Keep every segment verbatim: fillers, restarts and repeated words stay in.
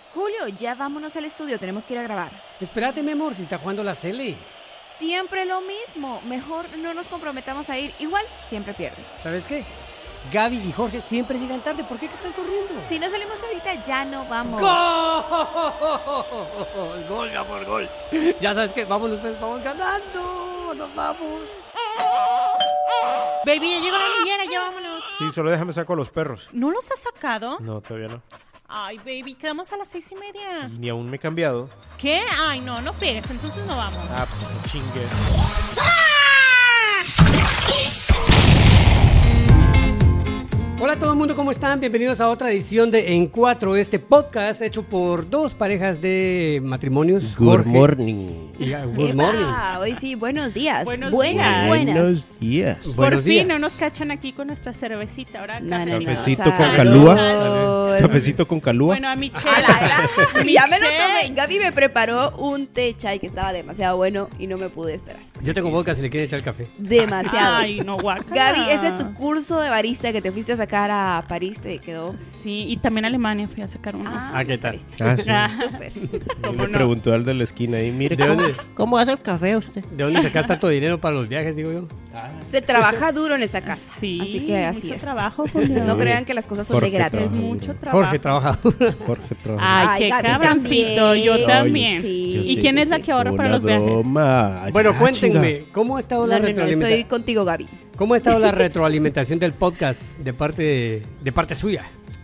Julio, ya vámonos al estudio, tenemos que ir a grabar. Espérate, mi amor, si está jugando la Cele. Siempre lo mismo, mejor no nos comprometamos a ir, igual siempre pierden. ¿Sabes qué? Gaby y Jorge siempre llegan tarde, ¿por qué estás corriendo? Si no salimos ahorita, ya no vamos. ¡Gol! ¡Gol, mi amor, gol! Ya sabes qué, vámonos, pues, vamos ganando, nos vamos. Baby, ya llegó la niñera, ya vámonos. Sí, solo déjame saco a los perros. ¿No los has sacado? No, todavía no. Ay, baby, quedamos a las seis y media. Y ni aún me he cambiado. ¿Qué? Ay, no, no friegues, entonces no vamos. Ah, pues chingue. Hola a todo el mundo, ¿cómo están? Bienvenidos a otra edición de En Cuatro, este podcast hecho por dos parejas de matrimonios. Good Jorge morning. y, uh, good Epa, morning. hoy sí, buenos días. Buenos buenas, días. buenas. Buenos días. Por Buenos fin días. no nos cachan aquí con nuestra cervecita. Ahora No, no, no, Cafecito salud. con calúa. Cafecito con calúa. Bueno, a Michelle. Ala, ala. Ya me lo Michelle. tomé. Gaby me preparó un té chai que estaba demasiado bueno y no me pude esperar. Yo tengo vodka si le quieren echar café. Demasiado. Ay, no, guaca. Gaby, ese tu curso de barista que te fuiste a sacar a París te quedó. Sí, y también a Alemania fui a sacar uno. Ah, ¿qué tal? Ah, sí. Ah, Súper. ¿cómo Le no? preguntó al de la esquina ahí, mire, ¿De ¿cómo, dónde, ¿cómo hace el café usted? ¿De dónde sacas tanto dinero para los viajes, digo yo? Se trabaja duro en esta casa. Sí, así que así mucho es. trabajo, Julio. No crean que las cosas son Jorge de gratis. Es trabaja. mucho trabajo. Jorge trabajador. Jorge trabaja. Ay, Ay, qué Gaby cabroncito, también. yo Ay, también. sí. Yo ¿Y sí, quién sí, es la sí. que ahorra para Una los viajes? broma. Bueno, Ya, cuéntenme, chinga. ¿cómo ha estado No, la no, no, retroalimentación? estoy contigo, Gaby. ¿Cómo ha estado la retroalimentación del podcast de parte de parte suya?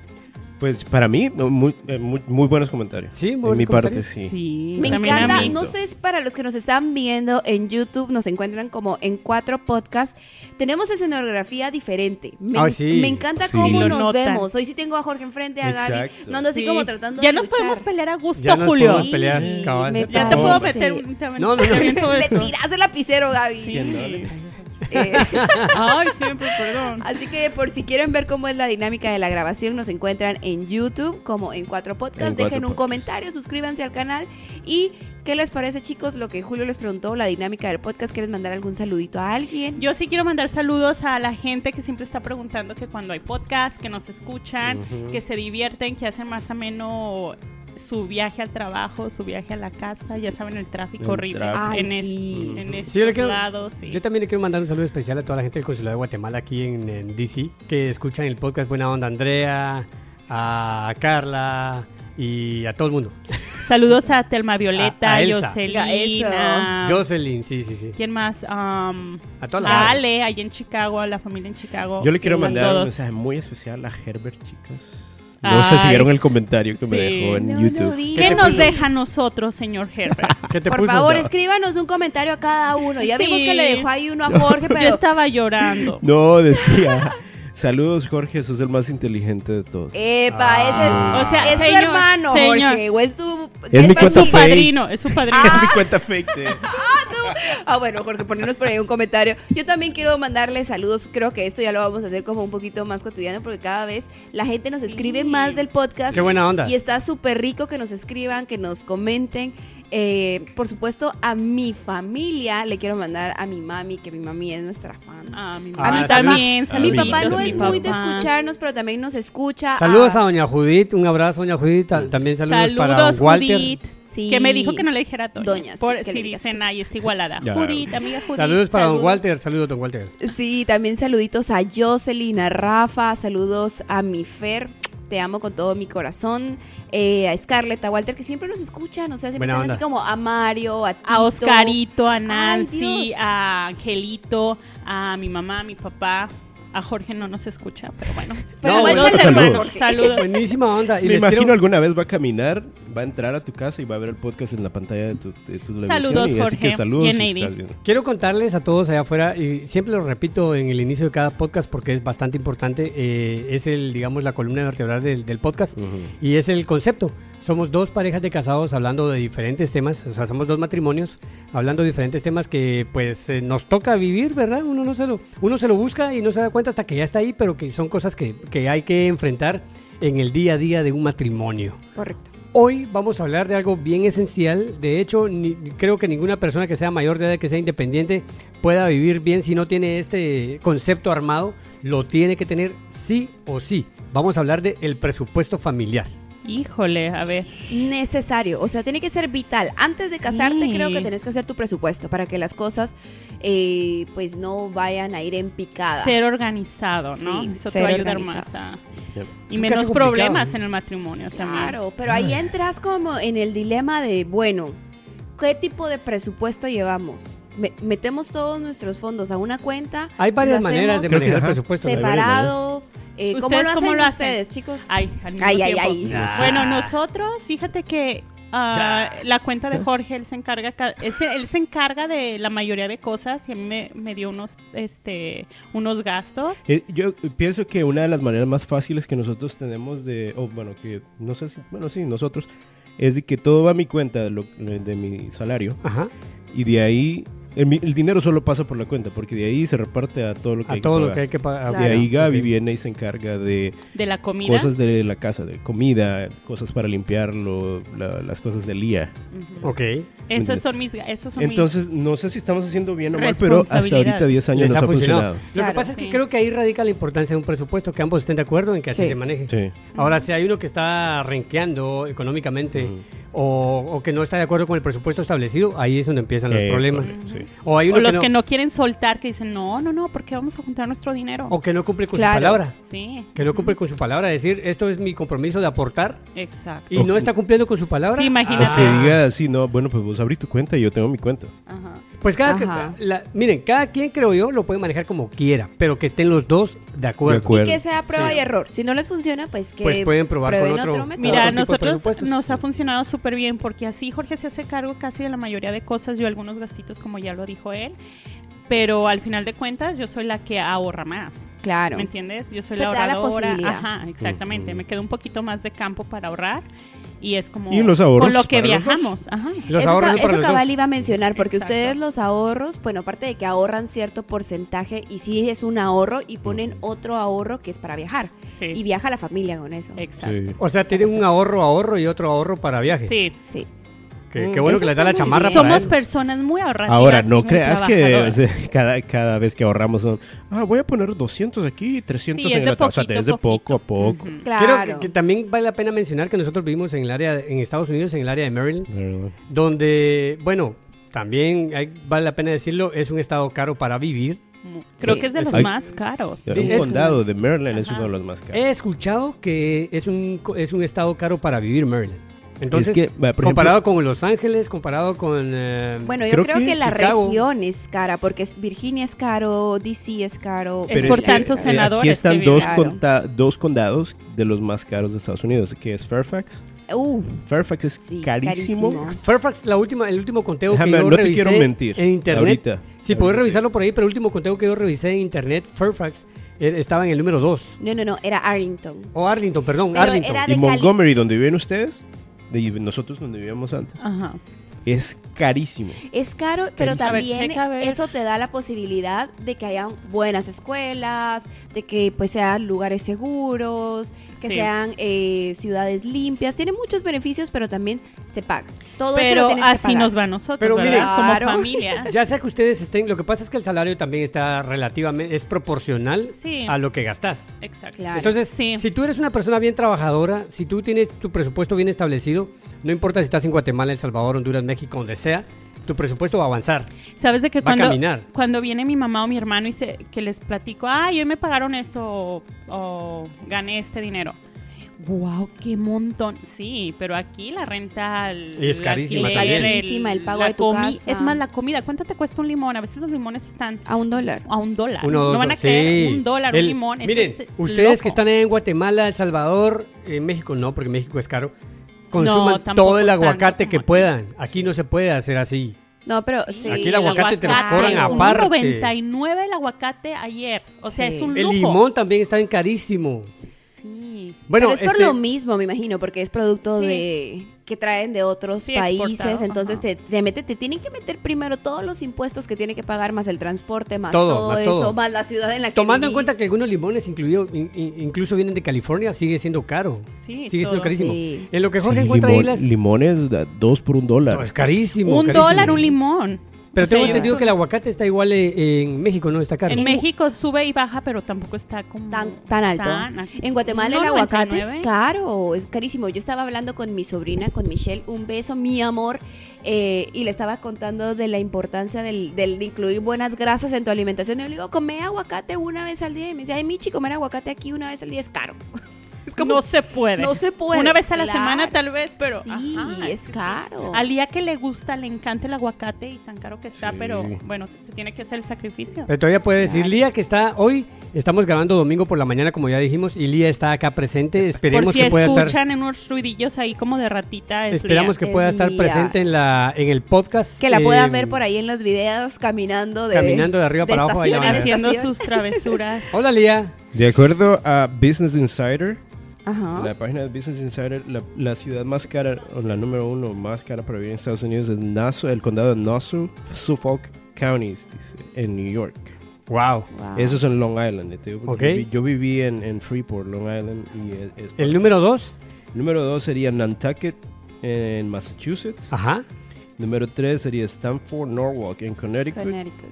Pues para mí, muy, eh, muy, muy buenos comentarios. Sí, muy De buenos mi parte, comentarios. sí. Sí, Me también a encanta, mí. no sé si para los que nos están viendo en YouTube nos encuentran como En Cuatro Podcast. Tenemos escenografía diferente. Me, Ah, sí. me encanta Sí. cómo Lo nos notan. vemos. Hoy sí tengo a Jorge enfrente, a Gaby. Exacto. No ando así Sí. como tratando Ya de nos luchar. podemos pelear a gusto, Ya nos Julio. podemos pelear, Sí, cabal. me Ya te puedo parece. meter un... También, No, no, no. también todo Le eso. tiras el lapicero, Gaby. Sí. Cien dólares. Eh, Ay, siempre, perdón. Así que por si quieren ver cómo es la dinámica de la grabación, nos encuentran en YouTube como En Cuatro Podcast. En Cuatro Dejen un Podcast. comentario, suscríbanse al canal. ¿Y qué les parece, chicos? Lo que Julio les preguntó, la dinámica del podcast. ¿Quieres mandar algún saludito a alguien? Yo sí quiero mandar saludos a la gente que siempre está preguntando que cuando hay podcast, que nos escuchan, Ujú. que se divierten, que hacen más ameno su viaje al trabajo, su viaje a la casa, ya saben, el tráfico El horrible tráfico. Ay, en, es- sí. en estos Sí, yo le quiero- lados. Sí. Yo también le quiero mandar un saludo especial a toda la gente del Consulado de Guatemala aquí en, en D C que escuchan el podcast Buena Onda, Andrea, a Carla y a todo el mundo. Saludos a Telma Violeta, A- a Elsa. Jocelyn, Jocelyn, sí, sí, sí. ¿quién más? Um, A toda la a gente. Ale, ahí en Chicago, a la familia en Chicago. Yo le quiero Sí, mandar a un todos. mensaje muy especial a Herbert, chicas. No sé si Ay, vieron el comentario que me sí. dejó en No lo YouTube. vi. ¿Qué ¿Qué te nos puso? deja a nosotros, señor Herbert? ¿Qué te Por puso? favor, No. escríbanos un comentario a cada uno. Ya Sí. vimos que le dejó ahí uno a Jorge, Yo pero... estaba llorando. No, decía, saludos Jorge, sos el más inteligente de todos. Epa, Ah. ese O sea, es tu señor, hermano, señor. Jorge, o es tu... Es mi tu cuenta Es su fake. padrino, es su padrino. Es mi cuenta fake de... Ah, bueno, Jorge, ponernos por ahí un comentario. Yo también quiero mandarle saludos. Creo que esto ya lo vamos a hacer como un poquito más cotidiano porque cada vez la gente nos escribe Sí. más del podcast. Qué buena onda. Y está súper rico que nos escriban, que nos comenten. Eh, por supuesto, a mi familia le quiero mandar a mi mami, que mi mami es nuestra fan. A mi, Ah, a mí saludos. también, Mi saluditos, papá no mi es muy de papá. escucharnos, pero también nos escucha. Saludos a a doña Judith, un abrazo doña Judith, ta- también saludos, para Saludos, don Walter. Judith. Sí. Que me dijo que no le dijera doña. Doña, sí, Por que le si digas dicen, ay, está igualada. Ya. Judith, amiga Judith. Saludos para don saludos. Walter, saludos don Walter. Sí, también saluditos a Jocelyn, a Rafa, saludos a mi Fer, te amo con todo mi corazón, eh, a Scarlett, a Walter, que siempre nos escuchan, o sea, siempre Buena están onda. así como a Mario, a Tito. A Oscarito, a Nancy, Dios. a Angelito, a mi mamá, a mi papá. A Jorge no nos escucha, pero bueno. Pero No, igual bueno, se saludos. hermano, Jorge. Saludos. Buenísima onda. Y Me les imagino quiero- alguna vez va a caminar, va a entrar a tu casa y va a ver el podcast en la pantalla de tu, de tu televisión. Saludos, y así Jorge. que saludos Y en si Navy. estás viendo. Quiero contarles a todos allá afuera, y siempre lo repito en el inicio de cada podcast porque es bastante importante, eh, es el, digamos, la columna vertebral del, del podcast, Ujú. y es el concepto. Somos dos parejas de casados hablando de diferentes temas, o sea, somos dos matrimonios hablando de diferentes temas que pues eh, nos toca vivir, ¿verdad? Uno no se lo, uno se lo busca y no se da cuenta hasta que ya está ahí, pero que son cosas que, que hay que enfrentar en el día a día de un matrimonio. Correcto. Hoy vamos a hablar de algo bien esencial. De hecho, ni- creo que ninguna persona que sea mayor de edad, que sea independiente, pueda vivir bien si no tiene este concepto armado. Lo tiene que tener sí o sí. Vamos a hablar del presupuesto familiar. Híjole, a ver. Necesario, o sea, tiene que ser vital. Antes de casarte, Sí. creo que tenés que hacer tu presupuesto para que las cosas, eh, pues, no vayan a ir en picada. Ser organizado, ¿no? Sí, Eso te ser va a ayudar organizado. más a... Ya. Y Es un menos cacho complicado, problemas ¿no? en el matrimonio también. Claro, pero ahí entras como en el dilema de, bueno, ¿qué tipo de presupuesto llevamos? Me- metemos todos nuestros fondos a una cuenta. Hay varias lo maneras de hacemos Creo que, manejar el ajá, presupuesto. hay varias separado. Eh, ¿Cómo ¿Ustedes lo hacen cómo lo hacen? ustedes, chicos? Ay, al mismo Ay, ay, tiempo. ay. Bueno, nosotros, fíjate que ah, la cuenta de Jorge, él se encarga, ca- ese- él se encarga de la mayoría de cosas y a mí me, me dio unos, este, unos gastos. Eh, yo pienso que una de las maneras más fáciles que nosotros tenemos de, o bueno, que no sé si, bueno, sí, nosotros, es de que todo va a mi cuenta de, lo- de mi salario Ajá. y de ahí, el, mi- el dinero solo pasa por la cuenta, porque de ahí se reparte a todo lo que A hay todo que lo pagar. que hay que pagar. Claro. De ahí Gaby Ok. viene y se encarga de De la comida. cosas de la casa, de comida, cosas para limpiarlo, la- las cosas del día. Ujú. Ok. Esos son mis, esos son Entonces, mis... no sé si estamos haciendo bien o mal, pero hasta ahorita Responsabilidades. diez años Les nos ha ha funcionado. funcionado. Lo Claro, que pasa es sí. que creo que ahí radica la importancia de un presupuesto, que ambos estén de acuerdo en que así Sí. se maneje. Sí. Ahora, si hay uno que está renqueando económicamente Ujú. o, o que no está de acuerdo con el presupuesto establecido, ahí es donde empiezan los Eh, problemas. pues, sí. O hay O uno los que no, que no quieren soltar, que dicen, no, no, no, ¿por qué vamos a juntar nuestro dinero? o que no cumple con Claro. su palabra. Sí. Que no cumple con su palabra, decir, esto es mi compromiso de aportar Exacto. y no está cumpliendo con su palabra. Sí, imagínate. O que Ah. diga así, no, bueno, pues vos abrís tu cuenta y yo tengo mi cuenta. Ajá. Pues cada, Ajá. la- miren, cada quien creo yo lo puede manejar como quiera, pero que estén los dos de acuerdo. De acuerdo. Y que sea prueba Sí. y error. Si no les funciona, pues que Pues pueden probar con prueben otro- método. Mira, otro tipo de nosotros presupuestos. nos ha funcionado súper bien porque así Jorge se hace cargo casi de la mayoría de cosas, yo algunos gastitos como ya lo dijo él, pero al final de cuentas yo soy la que ahorra más, Claro. ¿me entiendes? Yo soy Se la te da la ahorradora, posibilidad. ajá, exactamente, Ujú. me queda un poquito más de campo para ahorrar y es como Y los ahorros con lo que para los dos. viajamos, ajá. Los eso ahorros sa- son para eso los cabal dos. iba a mencionar, porque Exacto. ustedes los ahorros, bueno, aparte de que ahorran cierto porcentaje, y sí es un ahorro, y ponen otro ahorro que es para viajar. Sí. Y viaja la familia con eso. Exacto. Sí. O sea, tienen un ahorro, ahorro y otro ahorro para viajes. Sí. Sí. Que, Mm, qué bueno eso que les da la está muy chamarra bien. para Somos él. personas muy ahorrativas. Ahora, y no muy creas que o trabajadoras. sea, cada, cada vez que ahorramos son, ah, voy a poner doscientos aquí y trescientos Sí, en es la de otra. O sea, poquito, es de poco a poquito. poco. Ujú. Claro. Quiero que, que también vale la pena mencionar que nosotros vivimos en el área, en Estados Unidos, en el área de Maryland, ¿Verdad? donde, bueno, también hay- vale la pena decirlo, es un estado caro para vivir. Creo Sí. que es de los Hay- más caros. Sí, un es condado de Maryland es Ajá. uno de los más caros. He escuchado que es un, co- es un estado caro para vivir Maryland. Entonces, que, va, por comparado con Los Ángeles, comparado con... eh, Bueno, yo Creo creo, que que, la Chicago- región es cara, porque es- Virginia es caro, D C es caro. Es Pero por que, tantos eh, senadores Aquí están que dos, viven. conta- dos condados de los más caros de Estados Unidos, que es Fairfax. Uh, Fairfax es sí, carísimo. carísimo. Fairfax, la última, el último conteo Déjame, que yo no te revisé quiero mentir. en internet, Ahorita. si Ahorita. podés revisarlo por ahí, pero el último conteo que yo revisé en internet, Fairfax, eh, estaba en el número dos. No, no, no, era Arlington. O Arlington, perdón, Pero Arlington. era de Y Cali. Montgomery, donde viven ustedes, de nosotros donde vivíamos antes, Ajá. es carísimo. Es caro, pero A ver, también checa, a ver. eso te da la posibilidad de que haya buenas escuelas, de que pues sean lugares seguros, que Sí. sean eh, ciudades limpias. Tiene muchos beneficios, pero también se paga. Todo eso Pero lo tienes que así pagar. nos va a nosotros, Pero ¿verdad? miren, Claro. Como familia. Ya sea que ustedes estén, lo que pasa es que el salario también está relativamente, es proporcional Sí. a lo que gastas. Exacto. Claro. Entonces, Sí. si tú eres una persona bien trabajadora, si tú tienes tu presupuesto bien establecido, no importa si estás en Guatemala, El Salvador, Honduras, México, donde sea, tu presupuesto va a avanzar. ¿Sabes de que Va a cuando, caminar. cuando viene mi mamá o mi hermano y se, que les platico, ay, hoy me pagaron esto o, o gané este dinero? Wow, qué montón. Sí, pero aquí la renta el, Es el carísima alquiler, también. Carísima, el pago la de tu comi- casa. Es más, la comida. ¿Cuánto te cuesta un limón? A veces los limones están A un dólar. a un dólar. Uno, dos, no van a dos, creer, sí. un dólar, El- un limón. Eso Miren, es ustedes loco. que están en Guatemala, El Salvador, en México no, porque México es caro, consuman tampoco todo el tanto aguacate como que aquí. puean. Aquí no se puede hacer así. No, pero Sí. sí. Aquí el aguacate te lo Aguacate, cobran aparte. uno noventa y nueve el aguacate ayer. O sea, Sí. es un El lujo. limón también está bien carísimo. Sí. Bueno, pero es por este- lo mismo, me imagino, porque es producto Sí. de que traen de otros Sí, países, exportado, entonces ajá. te, te mete, te tienen que meter primero todos los impuestos que tiene que pagar, más el transporte, más Todo, todo, más eso, todo. más la ciudad en la que Tomando en vivís. cuenta que algunos limones incluido, in- in- incluso vienen de California, sigue siendo caro. Sí, Sigue siendo todo. carísimo. Sí. En lo que Jorge Sí, encuentra limón- ahí las... limones, da- dos por un dólar. No, es carísimo. Un carísimo. dólar un limón. Pero O sea, tengo yo entendido estoy- que el aguacate está igual eh, en México, ¿no? Está caro. En México sube y baja, pero tampoco está como Tan, tan alto. tan- En Guatemala No, el aguacate noventa y nueve. es caro, es carísimo. Yo estaba hablando con mi sobrina, con Michelle, un beso, mi amor, eh, y le estaba contando de la importancia del, del de incluir buenas grasas en tu alimentación. Y yo le digo, come aguacate una vez al día. Y me dice, ay, Michi, comer aguacate aquí una vez al día es caro. Es como, No se puede. no se puede. Una vez a la Claro. semana tal vez, pero Sí, ajá, es sí, sí. caro. Al día que le gusta, le encanta el aguacate y tan caro que está, Sí. pero bueno, se tiene que hacer el sacrificio. Pero todavía puede decir Claro. Lía que está hoy, estamos grabando domingo por la mañana como ya dijimos y Lía está acá presente, esperemos Por si que pueda estar escuchan en unos ruidillos ahí como de ratita, es esperamos que Es pueda estar Lía. presente en la en el podcast. Que la puedan eh, ver por ahí en los videos caminando de Caminando de arriba para abajo, ahí la estación van a en ver. haciendo estación. sus travesuras. Hola Lía. De acuerdo a Business Insider, Ajá. la página de Business Insider, la, la ciudad más cara, o la número uno más cara para vivir en Estados Unidos es Nassau, el condado de Nassau, Suffolk Counties, dice, en New York. Wow. Wow. Eso es en Long Island. eh, te digo, porque Ok. Yo, vi- yo viví en, en Freeport, Long Island. Y es, es- El número dos. número dos sería Nantucket, en Massachusetts. Ajá. Número tres sería Stamford, Norwalk, en Connecticut. Connecticut.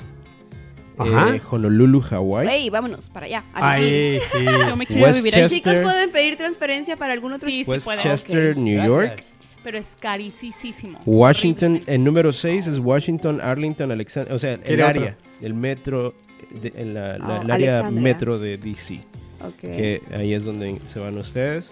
Ajá. Eh, Honolulu, Hawaii. Ey, vámonos para allá. a Ahí sí. Yo me quiero vivir ahí. Westchester. Chicos, ¿pueden pedir transferencia para algún otro? Sí, sí puede. Westchester, Ok. New Gracias. York. Pero es carísimo. Washington, Horrible. el número seis es Washington, Arlington, Alexandria. O sea, el ¿Quiere otro? área, el metro, de- en la, la- Oh, el área Alexandria. metro de D C. Ok. Que ahí es donde se van ustedes.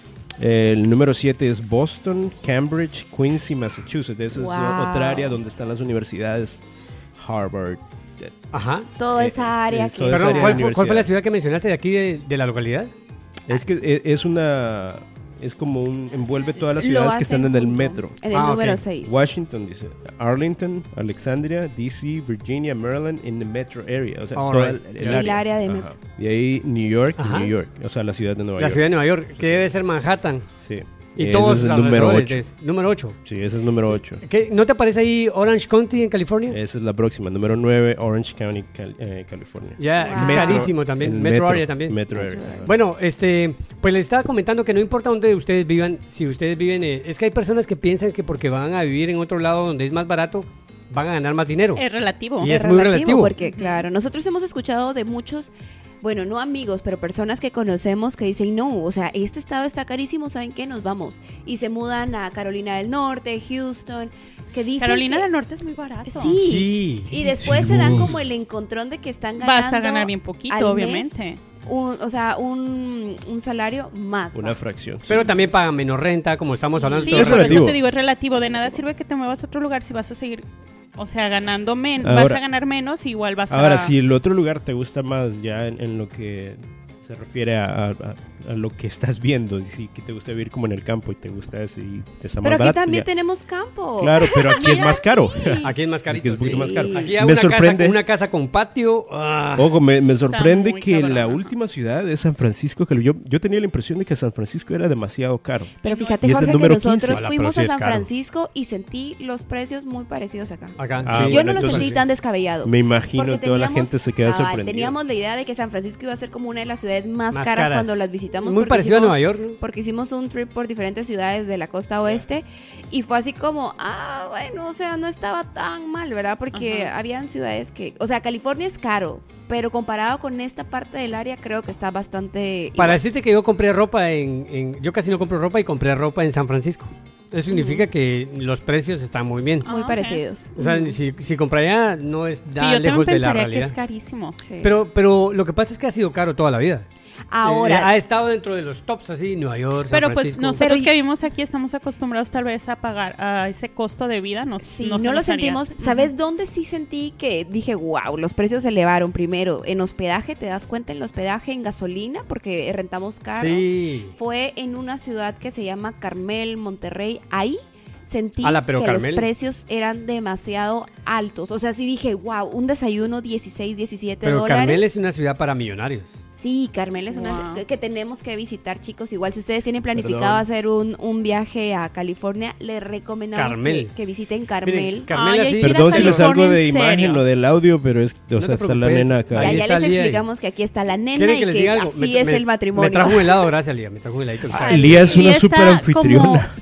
El número siete es Boston, Cambridge, Quincy, Massachusetts. Esa Wow. es otra área donde están las universidades Harvard. eh, Ajá. Toda Eh, esa área eh, que toda Perdón, área ¿cuál de fue, cuál fue la universidad. ciudad que mencionaste de aquí de, de la localidad? Es que e- es una... Es como un... Envuelve todas las lo ciudades que hacen están en el junto, metro. En el Ah, número ok. seis. Washington, dice. Arlington, Alexandria, D C, Virginia, Maryland, in the metro area. O sea, All toda right. el, El área. área de Ajá. metro. Y ahí New York, y Ajá. New York. O sea, la ciudad de Nueva La York. ciudad de Nueva York, que debe ser Manhattan. Sí. Y Ese todos es el los número alrededores ocho. de- número ocho. Sí, ese es número ocho. ¿Qué, ¿No te aparece ahí Orange County en California? Esa es la próxima. Número nueve, Orange County, Cal- eh, California. Ya, Wow. es Metro- carísimo también. El Metro, Area también. Metro Metro Area. Area. Bueno, este, pues les estaba comentando que no importa dónde ustedes vivan, si ustedes viven, eh, es que hay personas que piensan que porque van a vivir en otro lado donde es más barato, van a ganar más dinero. Es relativo. Y es muy relativo. Porque, claro, nosotros hemos escuchado de muchos, bueno, no amigos, pero personas que conocemos que dicen, no, o sea, este estado está carísimo, ¿saben qué? Nos vamos. Y se mudan a Carolina del Norte, Houston, que dicen Carolina que- del Norte es muy barato. Sí. Sí. Y después se dan como el encontrón de que están ganando Vas a ganar bien poquito, al mes obviamente. un, o sea, un, un salario más Una bajo. fracción. Pero también pagan menos renta, como estamos hablando. Sí, todo es por relativo. eso te digo, es relativo. De nada sirve que te muevas a otro lugar si vas a seguir, o sea, ganando menos, Ahora- vas a ganar menos, igual vas a... Ahora, si el otro lugar te gusta más ya en, en lo que se refiere a, a- a lo que estás viendo, y si que te gusta vivir como en el campo y te gusta eso y te está Pero más aquí barato, también ya. tenemos campo. Claro, pero aquí es más caro. Aquí es más carito. Aquí es un poquito sí. más caro. Aquí hay Me una sorprende. casa, una casa con patio. ah. Ojo, me, me sorprende muy que cabrón, la ajá. última ciudad es San Francisco, que yo, yo tenía la impresión de que San Francisco era demasiado caro. Pero fíjate, Y es el Jorge, que número nosotros quince. Hola, fuimos pero sí a es San caro. Francisco y sentí los precios muy parecidos acá. Acá, Ah, sí. Yo bueno, no lo entonces sentí sí. tan descabellado. Me imagino Porque toda la teníamos- gente se queda cabal, sorprendida. Teníamos la idea de que San Francisco iba a ser como una de las ciudades más, Más caras, caras. cuando las visitamos. Muy porque parecido a hicimos- Nueva York, ¿no? Porque hicimos un trip por diferentes ciudades de la costa oeste y fue así como, ah, bueno, o sea, no estaba tan mal, ¿verdad? Porque Ajá. habían ciudades que, o sea, California es caro, pero comparado con esta parte del área creo que está bastante... Para igual. decirte que yo compré ropa en, en- Yo casi no compro ropa y compré ropa en San Francisco. Eso significa que los precios están muy bien. Muy Ah, ok. parecidos. O sea, Ujú. si, si compré allá, no es Sí, nada yo también lejos de la pensaría que realidad. es carísimo. Sí. Pero, pero lo que pasa es que ha sido caro toda la vida. Ahora, Eh, ha estado dentro de los tops así, Nueva York, San Pero pues Francisco. nosotros Pero y- que vivimos aquí estamos acostumbrados tal vez a pagar a ese costo de vida. Nos, sí, no no, se lo nos haría. sentimos. ¿Sabes dónde sí sentí que dije, wow, los precios se elevaron? Primero, en hospedaje, ¿te das cuenta? En el hospedaje, en gasolina, porque rentamos caro. Sí. Fue en una ciudad que se llama Carmel, Monterrey. Ahí sentí Ala, pero que Carmel. los precios eran demasiado altos. O sea, sí dije, wow, un desayuno dieciséis, diecisiete Pero dólares. Carmel es una ciudad para millonarios. Sí, Carmel es una Wow. que, que tenemos que visitar, chicos. Igual si ustedes tienen planificado Perdón. hacer un, un viaje a California, les recomendamos Carmel. que, que visiten Carmel. Miren, Carmel Ay, así. hay que ir a Perdón si les California, salgo de en imagen serio. o del audio, pero es, o No sea, te está la preocupes. nena acá. Ya, Ahí ya está les Lía. explicamos que aquí está la nena ¿Quiere y que les que diga algo? así Me- es me- el matrimonio. Me trajo un helado, gracias, Lía. Me trajo un heladito. Ay, Lía es Y una está super anfitriona. como- sí,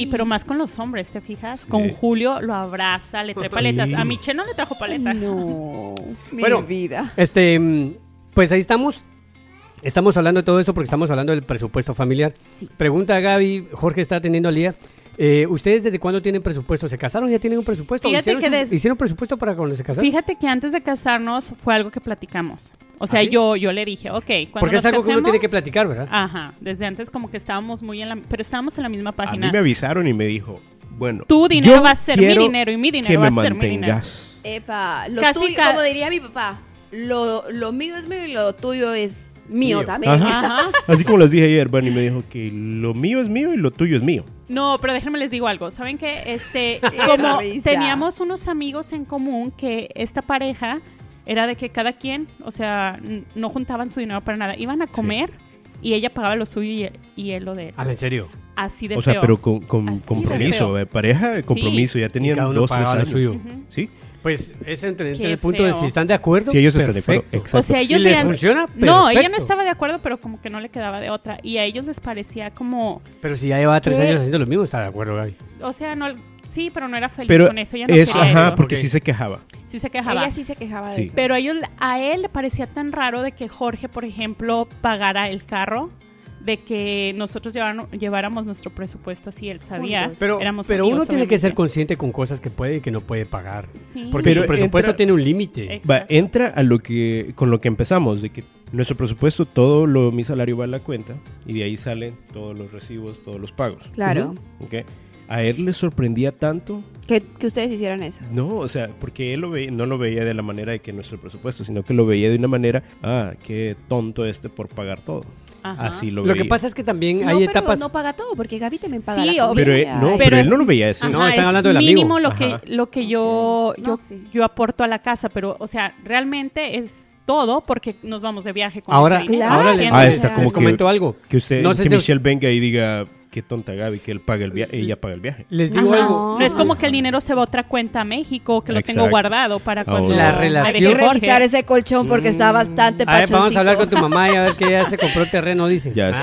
Sí, pero más con los hombres, ¿te fijas? Con Sí. Julio lo abraza, le trae paletas. Sí. A Michelle no le trajo paleta. No, mi Bueno, vida. Este, mm, pues ahí estamos. Estamos hablando de todo esto porque estamos hablando del presupuesto familiar. Sí. Pregunta a Gaby, Jorge está atendiendo al día. Eh, ¿Ustedes desde cuándo tienen presupuesto? ¿Se casaron? ¿Ya tienen un presupuesto? Fíjate ¿Hicieron, que su- des- ¿Hicieron presupuesto para cuando se casaron? Fíjate que antes de casarnos fue algo que platicamos. O sea, ¿Ah, sí? yo, yo le dije, ok, cuando Porque nos es algo que uno casemos- tiene que platicar, ¿verdad? Ajá, desde antes como que estábamos muy en la... Pero estábamos en la misma A página. mí me avisaron y me dijo, bueno, Tu dinero yo va a ser mi quiero dinero y mi dinero que va me a ser mi dinero. mantengas. Epa, lo Casi tuyo, ca- como diría mi papá, lo, lo mío es mío y lo tuyo es mío, Mío. también. Ajá. Ajá. Así como les dije ayer, Bunny me dijo que lo mío es mío y lo tuyo es mío. No, pero déjenme les digo algo. ¿Saben qué? Este, Qué como risa. teníamos unos amigos en común que esta pareja era de que cada quien, o sea, n- no juntaban su dinero para nada. Iban a comer y ella pagaba lo suyo y él, y él lo de él. Ah, ¿en serio? Así de O sea, feo. pero con, con Así de compromiso, feo. eh, pareja de Sí. compromiso, ya Y tenían cada uno dos, tres pagaba lo años. suyo. Ujú. ¿Sí? Pues es entre, entre Qué el punto de feo. si están de acuerdo. Si ellos están de acuerdo. perfecto. Exacto. O sea, ellos ¿Y les veían- funciona? No, ella no Perfecto. estaba de acuerdo, pero como que no le quedaba de otra. Y a ellos les parecía como, Pero si ya lleva tres ¿Qué? años haciendo lo mismo, está de acuerdo, Gaby. o sea, no, sí, pero no era feliz Pero con eso. Ella no eso, quería ajá, eso. porque Ok. sí se quejaba. Sí se quejaba. Ella sí se quejaba de Sí. eso. Pero a, ellos, a él le parecía tan raro de que Jorge, por ejemplo, pagara el carro, de que nosotros llevaron- lleváramos nuestro presupuesto así, él sabía. Juntos. Pero, Éramos pero amigos, uno tiene que ser obviamente. consciente con cosas que puede y que no puede pagar. Sí. Porque Pero tu presupuesto entra- tiene un límite. Exacto. Va, entra a lo que, con lo que empezamos, de que nuestro presupuesto, todo lo, mi salario va a la cuenta y de ahí salen todos los recibos, todos los pagos. Claro, ¿Ok? A él le sorprendía tanto, que, que ustedes hicieran eso. no, o sea, porque él lo ve, no lo veía de la manera de que nuestro presupuesto, sino que lo veía de una manera, ah, qué tonto este por pagar todo. Ajá. Así lo, Lo veía. que pasa es que también No, hay pero etapas. no paga todo, porque Gaby también paga Sí, la obvio. comida. Pero, él- no, Ay, pero, él es- no lo veía así. No, Ajá, están es hablando del amigo. mínimo lo que, Ajá. lo que yo, No, yo, sí. yo aporto a la casa, pero, o sea, realmente es todo porque nos vamos de viaje con Ahora, ese dinero, Claro. ahora les, Ah, les- está les como que- comento algo. Que usted, No sé que si- Michelle venga y diga, qué tonta Gaby, que él paga el viaje, ella paga el viaje. Les digo Ajá. algo. No es como que el dinero se va a otra cuenta a México, que lo tengo Exacto. guardado para cuando La me relación- deje Hay que Jorge. revisar ese colchón porque está bastante A ver, pachoncito. vamos a hablar con tu mamá y a ver que ya se compró terreno, dice. Ya sé.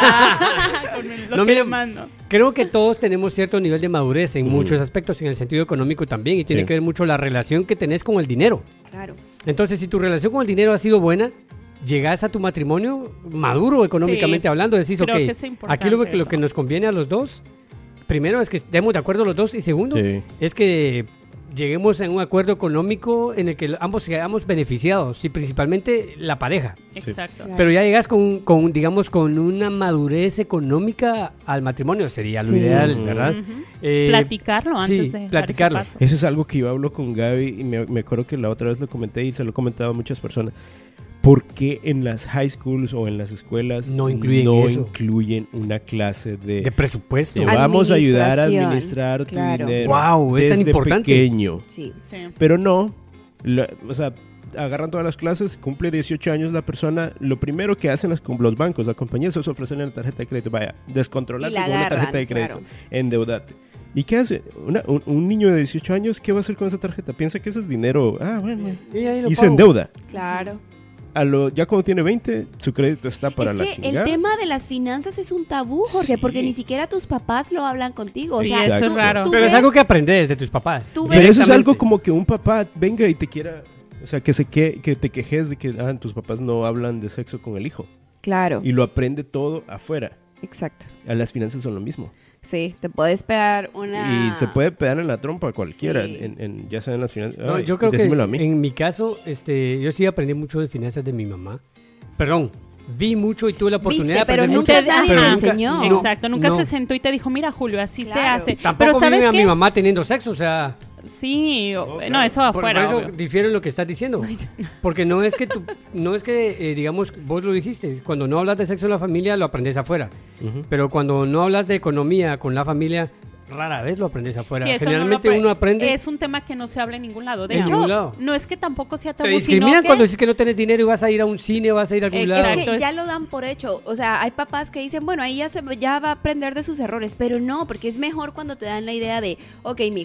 Con lo No, que miren, le mando. Creo que todos tenemos cierto nivel de madurez en Ujú. muchos aspectos, en el sentido económico también, y tiene Sí. que ver mucho la relación que tenés con el dinero. Claro. Entonces, si tu relación con el dinero ha sido buena, llegas a tu matrimonio maduro económicamente Sí, hablando, decís, creo ok, que es importante aquí lo, que- lo eso. que nos conviene a los dos, primero es que estemos de acuerdo los dos, y segundo, Sí. es que lleguemos a un acuerdo económico en el que ambos seamos beneficiados, y principalmente la pareja. Exacto. Claro. Pero ya llegas con, con, digamos, con una madurez económica al matrimonio, sería lo Sí. ideal, Ujú. ¿verdad? Ujú. Eh, Platicarlo sí, antes de dar platicarlo. ese paso. Eso es algo que yo hablo con Gaby y me, me acuerdo que la otra vez lo comenté y se lo he comentado a muchas personas. ¿Por qué en las high schools o en las escuelas No incluyen no eso? incluyen una clase de... de presupuesto. te vamos a ayudar a Administración, administrar tu claro. dinero. Guau, es tan desde importante. pequeño. Sí. Sí. Pero no, la- o sea, agarran todas las clases, cumple dieciocho años la persona, lo primero que hacen las, los bancos, las compañías, es ofrecerle la tarjeta de crédito. Vaya, descontrolarte Y la con una agarran, tarjeta de crédito, claro. endeudarte. ¿Y qué hace? Una- un, un niño de dieciocho años, ¿qué va a hacer con esa tarjeta? Piensa que ese es dinero. Ah, bueno. Y, ahí lo Y se pago. endeuda. Claro. A lo, ya cuando tiene veinte, su crédito está para es la que chingada. el tema de las finanzas es un tabú, Jorge, Sí. porque ni siquiera tus papás lo hablan contigo. Sí, o sea, eso tú- es raro. tú Pero es ves- algo que aprendes de tus papás. Tú Pero eso es Directamente. algo como que un papá venga y te quiera... O sea, que, se que, que te quejes de que ah, tus papás no hablan de sexo con el hijo. Claro, Y lo aprende todo afuera. exacto. A las finanzas son lo mismo. Sí, te puedes pegar una... Y se puede pegar en la trompa a cualquiera, Sí. en, en- ya sea en las finanzas. No, Ay, yo creo que decímelo a mí. en mi caso, este, yo sí aprendí mucho de finanzas de mi mamá. Perdón, vi mucho y tuve la oportunidad Viste, de pero aprender nunca mucho. nadie pero te nunca- enseñó. no, Exacto, nunca no. se sentó y te dijo, mira Julio, así se Claro. hace. Tampoco Pero vi ¿sabes a qué? mi mamá teniendo sexo, o sea... Sí, o- No, no, eso va Por, por afuera. eso obvio. difiero en lo que estás diciendo. Porque no es que tú, no es que, eh, digamos, vos lo dijiste, cuando no hablas de sexo en la familia, lo aprendes afuera. Ujú. Pero cuando no hablas de economía con la familia, rara vez lo aprendes afuera. Sí, eso no lo Generalmente apre- uno aprende... Es un tema que no se habla en ningún lado. De En hecho, ningún lado. no es que tampoco sea Te tabú, sino discriminan que... cuando dices que no tienes dinero y vas a ir a un cine, vas a ir a algún Exacto. lado. Es que Entonces- ya lo dan por hecho. O sea, hay papás que dicen, bueno, ahí ya, se, ya va a aprender de sus errores. Pero no, porque es mejor cuando te dan la idea de, ok, mijo,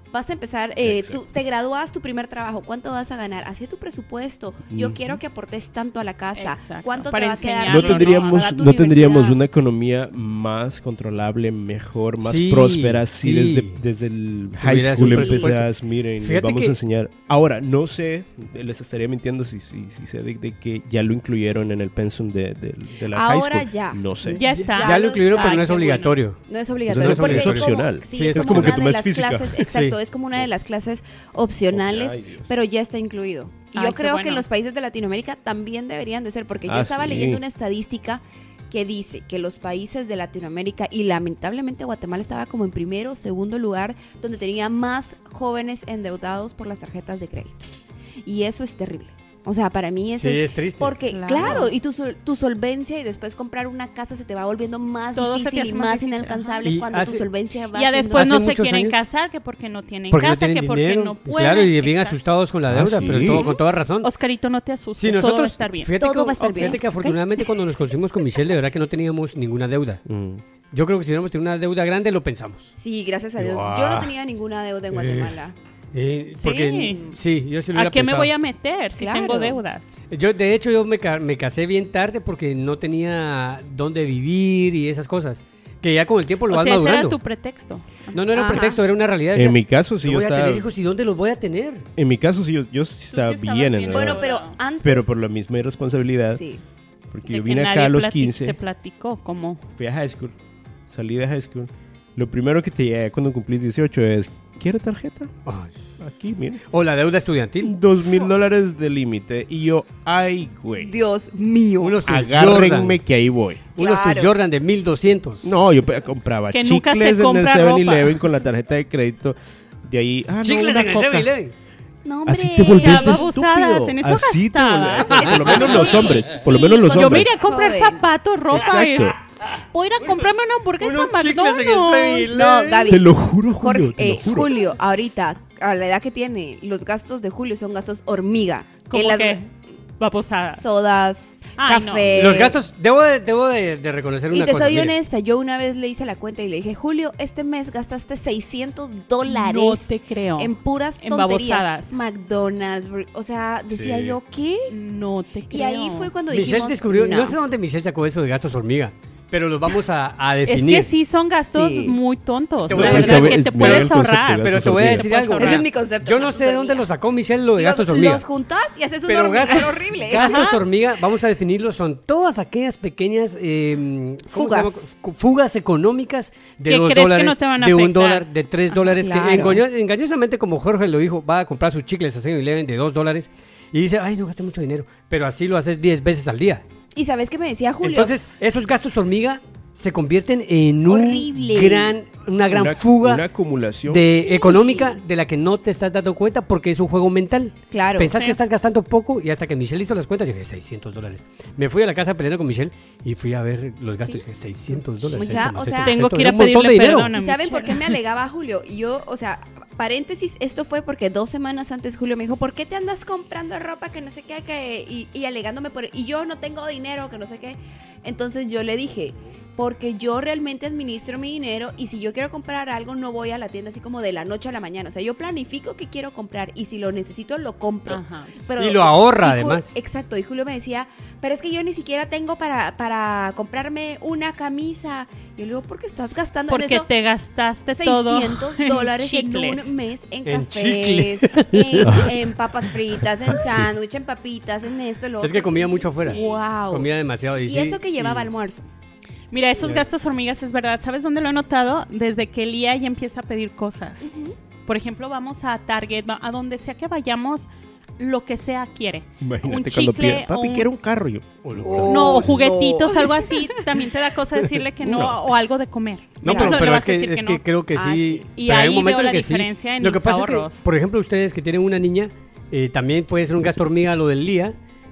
vas a empezar, eh, Exacto. tú te gradúas tu primer trabajo, ¿cuánto vas a ganar? Así es tu presupuesto. Yo Ujú. quiero que aportes tanto a la casa. Exacto. ¿Cuánto Para te va a quedar? enseñar, No bien tendríamos, para tu no tendríamos universidad? una economía más controlable, mejor, más Sí, próspera si sí. desde, desde el high Tuvieras school un presupuesto. empezás, miren, les Fíjate vamos que- a enseñar. Ahora, no sé, les estaría mintiendo si, si, si sé de, de que ya lo incluyeron en el pensum de, de, de las Ahora high school. ya. No sé. Ya está. Ya, Ya lo lo incluyeron, pero está, no es qué bueno. obligatorio. No es obligatorio. Entonces, porque es como- opcional. sí, Sí, es eso como, es como una que de tomes las física. clases, exacto, Sí. es como una de las clases opcionales, Ay, Dios. pero ya está incluido. Y Ay, yo qué creo que bueno. en los países de Latinoamérica también deberían de ser, porque yo Ah, estaba sí. leyendo una estadística que dice que los países de Latinoamérica, y lamentablemente Guatemala estaba como en primero o segundo lugar, donde tenía más jóvenes endeudados por las tarjetas de crédito. Y eso es terrible. O sea, para mí eso Sí, es, es triste. porque, Claro. claro, y tu, sol- tu solvencia y después comprar una casa se te va volviendo más Todo se te difícil hace y más más difícil, inalcanzable ajá. Y cuando hace- tu solvencia va Y ya siendo- después no Hace se muchos quieren años- casar, que porque no tienen Porque no casa, tienen que porque dinero. no pueden. Claro, y bien Exacto. asustados con la Ah, deuda, sí. pero todo, con toda razón. Oscarito, no te asustes, Sí, todo va a nosotros, estar bien. fíjate, Todo que, va a estar fíjate bien, que ¿ok? afortunadamente cuando nos conocimos con Michelle, de verdad que no teníamos ninguna deuda. Mm. Yo creo que si hubiéramos tenido una deuda grande, lo pensamos. Sí, gracias a Dios. Guau. Yo no tenía ninguna deuda en Guatemala. Eh, Sí. Porque, sí, yo sí lo ¿A hubiera qué me pensado. voy a meter si Claro. tengo deudas? Yo, de hecho, yo me, ca- me casé bien tarde porque no tenía dónde vivir y esas cosas. Que ya con el tiempo lo O vas sea, ese era madurando. tu pretexto. No, no era un Ajá. pretexto, era una realidad. En mi caso, sí, yo yo voy a estaba. tener hijos y ¿dónde los voy a tener? En mi caso, sí, yo, yo sí estaba estabas bien en bien. la Bueno, edad. pero antes... Pero por la misma irresponsabilidad, Sí. porque De yo que vine nadie acá a los plati- quince, Te platicó como... fui a high school, salí de high school. Lo primero que te llega cuando cumplís dieciocho es: ¿quiere tarjeta? Ay. Aquí, mire. O la deuda estudiantil. Dos mil dólares de límite. Y yo, ay, güey. Dios mío. Unos tus Agárrenme Jordan. que ahí voy. Unos tus Claro. Jordan de mil doscientos. No, yo pe- compraba Que nunca se chicles en el compra seven ropa. eleven con la tarjeta de crédito. De ahí, ah, no, Chicles una en el coca. seven eleven. No, hombre. Así te volviste Ya, babosadas, estúpido. en eso Así te gastaba. volviste. Por lo menos los hombres. Por lo Sí, menos los cuando Yo hombres. me iré a comprar Joven. zapatos, ropa. Y... Exacto. Voy a ir a comprarme una hamburguesa Unos a chicles en el seven McDonald's. eleven. No, Gaby. Te lo juro, Julio. Jorge, te lo eh, juro. Julio, ahorita, a la edad que tiene, los gastos de Julio son gastos hormiga. ¿Cómo En las que? Babosadas. sodas, Ay, café. Los gastos, debo de, debo de, de reconocer Y una te cosa. soy mire. honesta, yo una vez le hice la cuenta y le dije, Julio, este mes gastaste seiscientos dólares No te creo. en puras En tonterías. babosadas. McDonald's, bur- o sea, decía Sí. yo, ¿qué? No te creo. Y ahí fue cuando Michelle dijimos, descubrió, no. no. sé dónde Michelle sacó eso de gastos hormiga, pero los vamos a, a Es definir. que sí son gastos Sí. muy tontos. Te La voy a verdad decir- que es- te me puedes da el concepto de ahorrar. gastos Pero te voy a hormiga. decir Te algo. puedes Ese ¿verdad? es mi concepto. Yo no sé de dónde lo sacó Michelle lo de Los, gastos hormiga. los juntas y haces un Pero hormigal gastos, horrible. gastos Ajá. hormiga, vamos a definirlo, son todas aquellas pequeñas eh, ¿cómo se Fugas. llama? Cu- fugas económicas de ¿Que dos crees que dólares, no te van a de un afectar? dólar, de tres dólares, claro. que engaño- engañosamente, como Jorge lo dijo, va a comprar sus chicles a seven eleven de dos dólares y dice, ay, no gasté mucho dinero, pero así lo haces diez veces al día. Y ¿sabes qué me decía Julio? Entonces, esos gastos hormiga se convierten en Horrible. un gran, una gran Una- fuga Una acumulación. de económica de la que no te estás dando cuenta porque es un juego mental. Claro. Pensás Sí. que estás gastando poco y hasta que Michelle hizo las cuentas, yo dije, seiscientos dólares. Me fui a la casa peleando con Michelle y fui a ver los gastos y dije, seiscientos dólares. Mucha- esto más o esto sea- más Tengo esto, que ir a es un montón de pedirle dinero. perdón a ¿Y saben por qué Michelle. me alegaba Julio? Y yo, o sea, paréntesis, esto fue porque dos semanas antes Julio me dijo, ¿por qué te andas comprando ropa que no sé qué? Que, y, y alegándome por... Y yo no tengo dinero, que no sé qué. Entonces yo le dije, porque yo realmente administro mi dinero y si yo quiero comprar algo no voy a la tienda así como de la noche a la mañana. O sea, yo planifico qué quiero comprar y si lo necesito lo compro. Ajá. Pero- Y lo ahorra, Ju- además. Exacto, y Julio me decía, pero es que yo ni siquiera tengo para, para comprarme una camisa. Yo le digo, ¿por qué estás gastando en Porque eso? te gastaste todo seiscientos en dólares en chicles. un mes en, En cafés, en, en papas fritas, en sándwich, en papitas, en esto, lo Es que otro. comía mucho afuera. Wow. Comía demasiado. Y, Y sí, eso que llevaba y- almuerzo. Mira, esos Ya. gastos hormigas es verdad. ¿Sabes dónde lo he notado? Desde que Lía ya empieza a pedir cosas. Por ejemplo, vamos a Target, va- a donde sea que vayamos, lo que sea quiere. Imagínate un cuando chicle pide, papi, o un- quiero un carro. Yo, Oh, no, o no. juguetitos, algo así. También te da cosa decirle que no, No. o algo de comer. No, Mira, pero, le pero vas es a que, decir es que que no. creo que Ah, sí. sí. Y pero hay ahí un momento veo en la que sí. diferencia en Lo que mis pasa es ahorros. que, por ejemplo, ustedes que tienen una niña, eh, también puede ser un gasto hormiga lo del día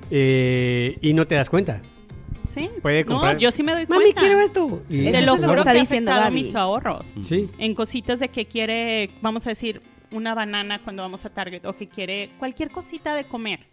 eh, y no te das cuenta. Sí. Puede comprar. No, yo sí me doy Mami, cuenta. quiero esto. Y- Es Te Eso lo es lo que juro está que ha diciendo afectado Gaby. mis ahorros. Sí. En cositas de que quiere, vamos a decir, una banana cuando vamos a Target o que quiere cualquier cosita de comer.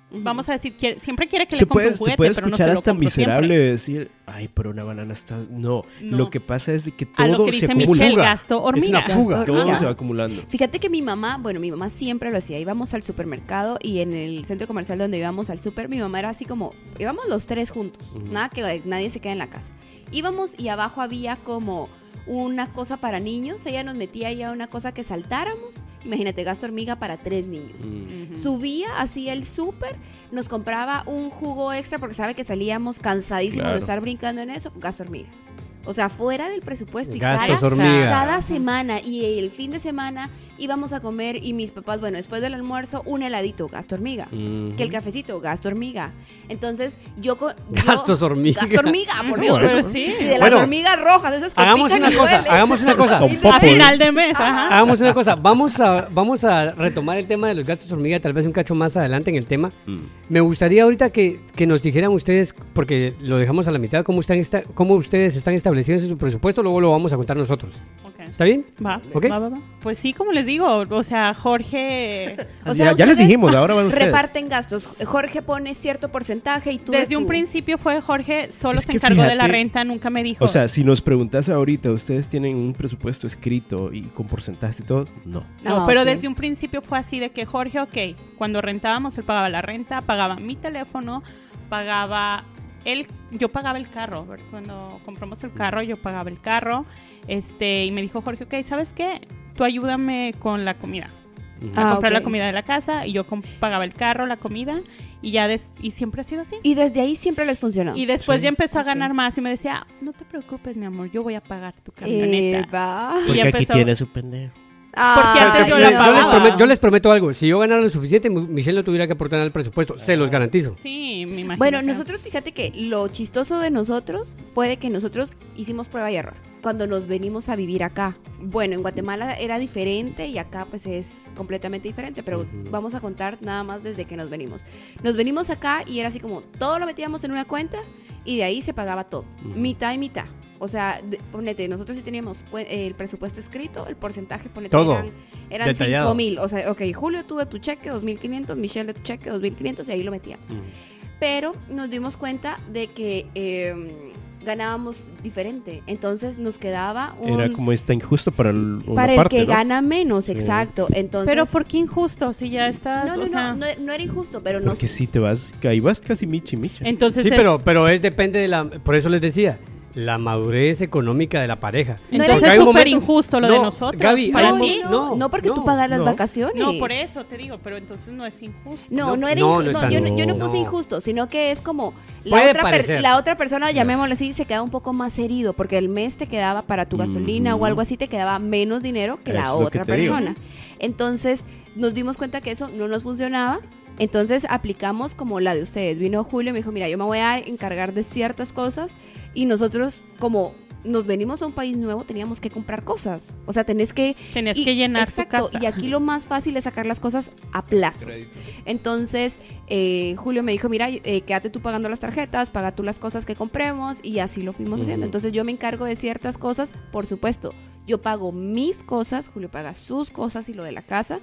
Vamos a decir, quiere- siempre quiere que Se le compre puede, un juguete, se puede pero no escuchar se lo hasta compro miserable siempre. de decir, ay, pero una banana está... No, No. lo que pasa es de que A lo todo que se dice acumula. Michelle, gasto hormiga. Es una fuga. Gasto Todo hormiga. se va acumulando. Fíjate que mi mamá, bueno, mi mamá siempre lo hacía. Íbamos al supermercado y en el centro comercial donde íbamos al super, mi mamá era así como, íbamos los tres juntos, Ujú. nada que nadie se quede en la casa. Íbamos y abajo había como una cosa para niños, ella nos metía ya una cosa que saltáramos. Imagínate, gasto hormiga para tres niños. Mm. Ujú. Subía, hacía el súper, nos compraba un jugo extra porque sabe que salíamos cansadísimos Claro. de estar brincando en eso, gasto hormiga. O sea, fuera del presupuesto. Y Gastos cada, hormiga. cada semana y el fin de semana íbamos a comer y mis papás, bueno, después del almuerzo, un heladito, gasto hormiga. Ujú. Que el cafecito, gasto hormiga. Entonces, yo... co- yo- Gastos hormiga. Gasto hormiga, por Ujú, Dios. pero sí. Y de las Bueno, hormigas rojas, esas que Hagamos pican una y cosa, duelen. hagamos una cosa. Con A popo. final de mes, ajá. Hagamos una cosa, vamos a, vamos a retomar el tema de los gastos hormiga, tal vez un cacho más adelante en el tema. Mm. Me gustaría ahorita que, que nos dijeran ustedes, porque lo dejamos a la mitad, cómo, están esta, cómo ustedes están establecidos en su presupuesto, luego lo vamos a contar nosotros. Ok. ¿Está bien? Va, Ok. va, va, va. Pues sí, como les digo, o sea, Jorge, O sea, ya, ya les ustedes dijimos, ahora van ustedes. reparten gastos. Jorge pone cierto porcentaje y tú... de desde un tu- principio fue Jorge, solo Es se que encargó de la fíjate, renta, nunca me dijo. O sea, si nos preguntas ahorita, ¿ustedes tienen un presupuesto escrito y con porcentajes y todo? No. No, Ah, pero ok. desde un principio fue así de que Jorge, ok, cuando rentábamos, él pagaba la renta, pagaba mi teléfono, pagaba él, yo pagaba el carro, ¿verdad? Cuando compramos el carro, yo pagaba el carro, este, y me dijo Jorge, ok, ¿sabes qué? Tú ayúdame con la comida. Ujú. A Ah, comprar ok. la comida de la casa y yo com- pagaba el carro, la comida y ya des- y siempre ha sido así. Y desde ahí siempre les funcionó. Y después Sí. ya empezó a Ok. ganar más y me decía, no te preocupes, mi amor, yo voy a pagar tu camioneta. Eh, va. Y Porque ya aquí empezó- tiene su pendejo. Porque Ah, antes yo yo, la les pagaba. prometo, yo les prometo algo, si yo ganara lo suficiente, Mi- Michelle no tuviera que aportar al presupuesto, se los garantizo. Sí, me imagino. Bueno, que- nosotros, fíjate que lo chistoso de nosotros fue de que nosotros hicimos prueba y error cuando nos venimos a vivir acá. Bueno, en Guatemala era diferente y acá pues es completamente diferente, pero Ujú. vamos a contar nada más desde que nos venimos. Nos venimos acá y era así como, todo lo metíamos en una cuenta y de ahí se pagaba todo, Ujú. mitad y mitad. O sea, de- ponete, nosotros sí teníamos cue- el presupuesto escrito, el porcentaje, ponete, Todo. eran, eran Detallado. cinco mil. O sea, ok, Julio, tú de tu cheque, dos mil quinientos, Michelle de tu cheque, dos mil quinientos y ahí lo metíamos. Ujú. Pero nos dimos cuenta de que eh, ganábamos diferente. Entonces nos quedaba un... Era como está injusto para el, una para el parte, que ¿no? gana menos, Sí. exacto. Entonces... Pero ¿por qué injusto? Si ya estás, no, no, o sea... no, no, no era injusto, pero nos... Porque si te vas, ahí vas casi michi micha. Entonces Sí, es- pero, pero es depende de la, por eso les decía, la madurez económica de la pareja. No era entonces Porque hay es un súper momento- injusto lo No, de nosotros. Gaby, para hay un ti. mo- no, no, no, porque tú no, pagas las no. vacaciones. No, por eso te digo, pero entonces no es injusto. No, No, no era no, injusto. no es No, tan- yo, no- yo no no. puse injusto, sino que es como la Puede otra, per- parecer. la otra persona, llamémosle así, se queda un poco más herido porque el mes te quedaba para tu gasolina Ujú. o algo así, te quedaba menos dinero que la Eso es lo que otra te digo. persona. Entonces nos dimos cuenta que eso no nos funcionaba. Entonces aplicamos como la de ustedes. Vino Julio y me dijo, mira, yo me voy a encargar de ciertas cosas y nosotros como nos venimos a un país nuevo teníamos que comprar cosas. O sea, tenés que... Tenés y- que llenar exacto, tu casa. y aquí lo más fácil es sacar las cosas a plazos. Entonces, eh, Julio me dijo, mira, eh, quédate tú pagando las tarjetas, paga tú las cosas que compremos, y así lo fuimos haciendo. Ujú. Entonces yo me encargo de ciertas cosas, por supuesto. Yo pago mis cosas, Julio paga sus cosas y lo de la casa,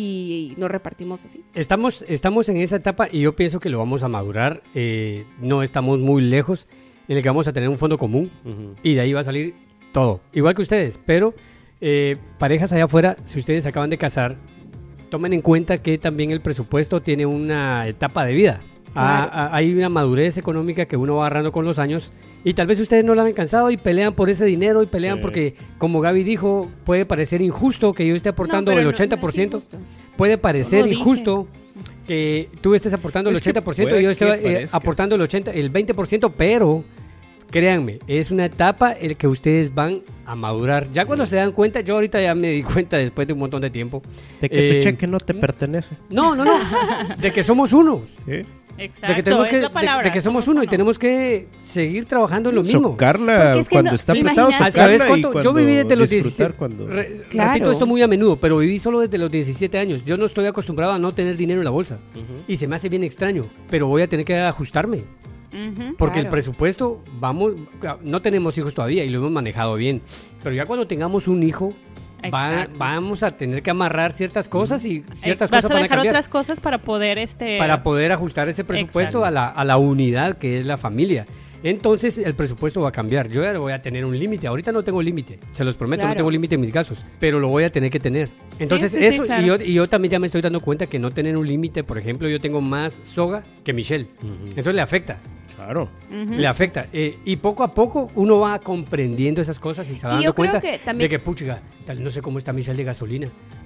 y nos repartimos así. Estamos, estamos en esa etapa y yo pienso que lo vamos a madurar. eh, no estamos muy lejos en el que vamos a tener un fondo común Ujú. y de ahí va a salir todo, igual que ustedes. Pero eh, parejas allá afuera, si ustedes se acaban de casar, tomen en cuenta que también el presupuesto tiene una etapa de vida. Ah, Claro. ah, hay una madurez económica que uno va agarrando con los años y tal vez ustedes no la han alcanzado y pelean por ese dinero y pelean Sí. porque, como Gaby dijo, puede parecer injusto que yo esté aportando No, pero el no- no es ochenta por ciento. injusto. Puede parecer Lo dije. injusto que tú estés aportando el Es que ochenta por ciento y puede yo esté que eh, parezca. aportando el ochenta, el veinte por ciento, pero créanme, es una etapa en que ustedes van a madurar. Ya cuando se dan cuenta, yo ahorita ya me di cuenta después de un montón de tiempo. De que Eh, tu cheque no te pertenece. No, no, no, de que somos uno. ¿Sí? Exacto, De que, tenemos es que, la de- palabra, de que somos uno y tenemos que seguir trabajando en lo mismo. Socarla Porque es que cuando no- está sí, apretado, imagínate. socarla ¿Sabes y cuánto? Yo cuando viví desde los disfrutar diecisiete. cuando- Re- Claro. Repito esto muy a menudo, pero viví solo desde los diecisiete años. Yo no estoy acostumbrado a no tener dinero en la bolsa. Ujú. Y se me hace bien extraño, pero voy a tener que ajustarme. Ujú. Porque el Claro. presupuesto, vamos, no tenemos hijos todavía y lo hemos manejado bien. Pero ya cuando tengamos un hijo, va- vamos a tener que amarrar ciertas cosas y ciertas Vas cosas a van a dejar cambiar otras cosas para poder este para poder ajustar ese presupuesto a la, a la unidad que es la familia. Entonces el presupuesto va a cambiar. Yo ya voy a tener un límite. Ahorita no tengo límite. Se los prometo, Claro. no tengo límite en mis gastos. Pero lo voy a tener que tener. Entonces Sí, sí, sí, eso, claro. y, yo, y yo también ya me estoy dando cuenta que no tener un límite, por ejemplo, yo tengo más soga que Michelle. Entonces le afecta. Claro. Ujú. Le afecta. Eh, y poco a poco uno va comprendiendo esas cosas y se va Y dando yo creo cuenta que también- de que, puchiga, tal, no sé cómo está Michelle de gasolina.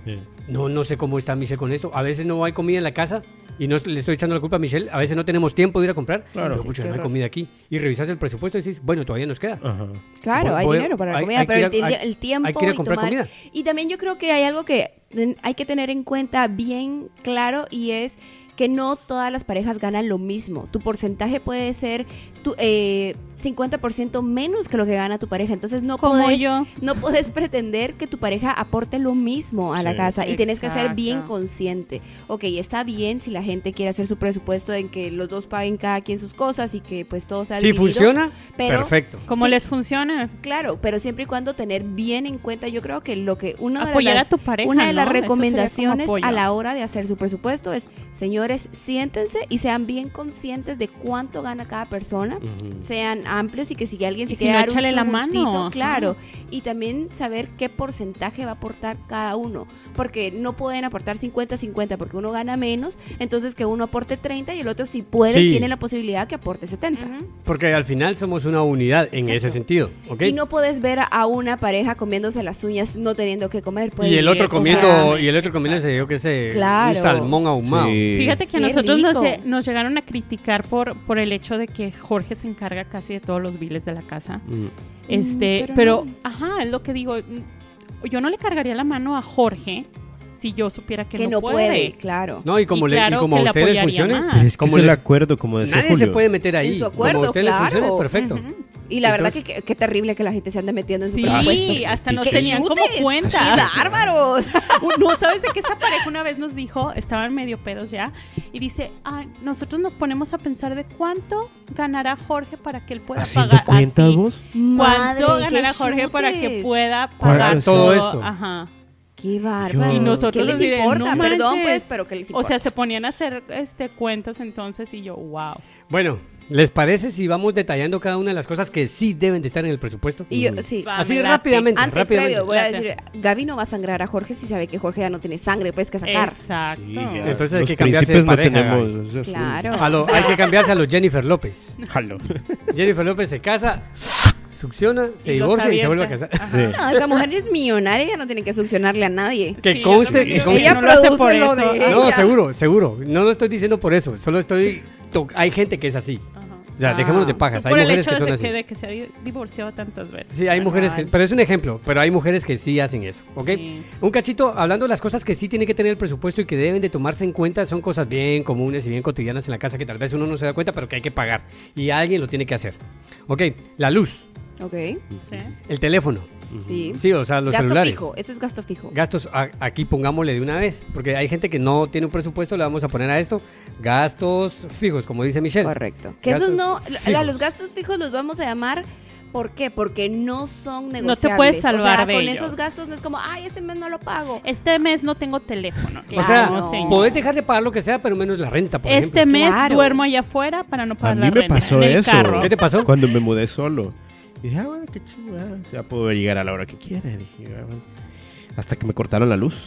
No, no sé cómo está Michelle con esto. A veces no hay comida en la casa y no le estoy echando la culpa a Michelle. A veces no tenemos tiempo de ir a comprar. Claro. Pero, Sí, pucha, qué no hay horror. comida aquí. Y revisas el presupuesto y dices, bueno, todavía nos queda. Ajá. Claro, Voy- hay voy- dinero para la hay- comida, hay que pero ir a- el, ti- hay- el tiempo hay que ir a y comprar tomar- comida. Y también yo creo que hay algo que ten- hay que tener en cuenta bien claro y es que no todas las parejas ganan lo mismo. Tu porcentaje puede ser tu, eh, cincuenta por ciento menos que lo que gana tu pareja. Entonces no Como puedes, yo. no puedes pretender que tu pareja aporte lo mismo a la Sí. casa y tienes que ser Exacto. bien consciente. Ok, está bien si la gente quiere hacer su presupuesto en que los dos paguen cada quien sus cosas y que pues todo sea Si dividido, funciona, pero- perfecto. Como Sí. les funciona. Claro, pero siempre y cuando tener bien en cuenta, yo creo que lo que una de Apoyar las, a tu pareja, una de las ¿no? Eso sería como recomendaciones apoyo. a la hora de hacer su presupuesto es, señores, siéntense y sean bien conscientes de cuánto gana cada persona, Ujú. sean amplios y que si alguien se Y si quiere no, dar un échale la su mano, gustito, ajá. claro, y también saber qué porcentaje va a aportar cada uno, porque no pueden aportar cincuenta cincuenta porque uno gana menos, entonces que uno aporte treinta y el otro si puede Sí. tiene la posibilidad que aporte setenta. Ujú. Porque al final somos una unidad en Exacto. ese sentido. ¿Ok? Y no puedes ver a una pareja comiéndose las uñas no teniendo que comer. Pues, y el otro o sea, comiendo, y el otro comiéndose, yo qué sé, Claro. un salmón ahumado. Sí. Fíjate que a Qué nosotros nos, rico. lle- nos llegaron a criticar por, por el hecho de que Jorge se encarga casi de todos los biles de la casa. Mm. Este, pero pero, no. ajá, es lo que digo. mm, Yo no le cargaría la mano a Jorge si yo supiera que, que no, no puede, claro. No, y como, Y le, claro y como que a le ustedes apoyaría funcione, más. Pero es que como es el les- acuerdo, como decía nadie Julio. se puede meter ahí. En su acuerdo, como a ustedes les claro. funcione, perfecto. Ujú. Y la verdad Entonces- que qué qué terrible que la gente se ande metiendo en su Sí, presupuesto. hasta nos ¡Qué tenían como chutes! cuenta. ¡Qué bárbaros! No, ¿sabes de qué esa pareja una vez nos dijo? Estaban medio pedos ya. Y dice, ah, nosotros nos ponemos a pensar de cuánto ganará Jorge para que él pueda ¿Haciendo pagar cuentas así. vos? Madre, ¿Cuánto qué ganará Jorge para que chutes. pueda ¿Cuál- pagar todo todo esto? Ajá. ¡Qué bárbaro! Y nosotros ¿Qué les así de, importa? no Perdón, manches. pues, pero ¿qué les O importa? sea, se ponían a hacer este cuentas entonces y yo, wow. Bueno, ¿les parece si vamos detallando cada una de las cosas que sí deben de estar en el presupuesto? y yo, sí. Va, Así me late. rápidamente, Antes, rápidamente. previo, voy a Late. decir, Gaby no va a sangrar a Jorge si sabe que Jorge ya no tiene sangre, pues, que sacar. Exacto. Sí, ya. Entonces hay Los que cambiarse de príncipes no pareja, tenemos, o sea, sí. Claro. A lo- hay que cambiarse a los Jennifer López. Jalo. Jennifer López se casa, succiona, se Y los divorcia y se vuelve a avienta. casar. Sí. No, esa mujer es millonaria, ella no tiene que succionarle a nadie. Que Sí, yo conste, también que creo conste. Ella no lo hace por produce lo eso. de- No, ella. seguro, seguro. No lo estoy diciendo por eso. Solo estoy. to- Hay gente que es así. Ajá. O sea, Ah. dejémonos de pajas. Hay Por el mujeres hecho que son de así. que, de que se ha di- divorciado tantas veces. Sí, hay mujeres que. Ay. Pero es un ejemplo. Pero hay mujeres que sí hacen eso. ¿Ok? Sí. Un cachito, hablando de las cosas que sí tiene que tener el presupuesto y que deben de tomarse en cuenta, son cosas bien comunes y bien cotidianas en la casa que tal vez uno no se da cuenta, pero que hay que pagar. Y alguien lo tiene que hacer. Ok, la luz, Ok, Sí. el teléfono. sí. Sí, o sea, los gasto celulares. fijo, eso es gasto fijo. Gastos, a- aquí pongámosle de una vez, porque hay gente que no tiene un presupuesto, le vamos a poner a esto gastos fijos, como dice Michelle. Correcto. Que esos Gastos no, la- fijos. los gastos fijos los vamos a llamar, ¿por qué? Porque no son negociables. No te puedes salvar o sea, de con ellos. esos gastos no es como, ay, este mes no lo pago. Este mes no tengo teléfono. O sea, Claro. señor. podés dejar de pagar lo que sea, pero menos la renta, por Este ejemplo. mes Claro. duermo allá afuera para no A pagar mí la me renta. pasó en el eso. carro. ¿Qué te pasó? Cuando me mudé solo. Y dije, ah, bueno, qué chido. ah, O sea, puedo llegar a la hora que quiera. Dije, ah, bueno. Hasta que me cortaron la luz.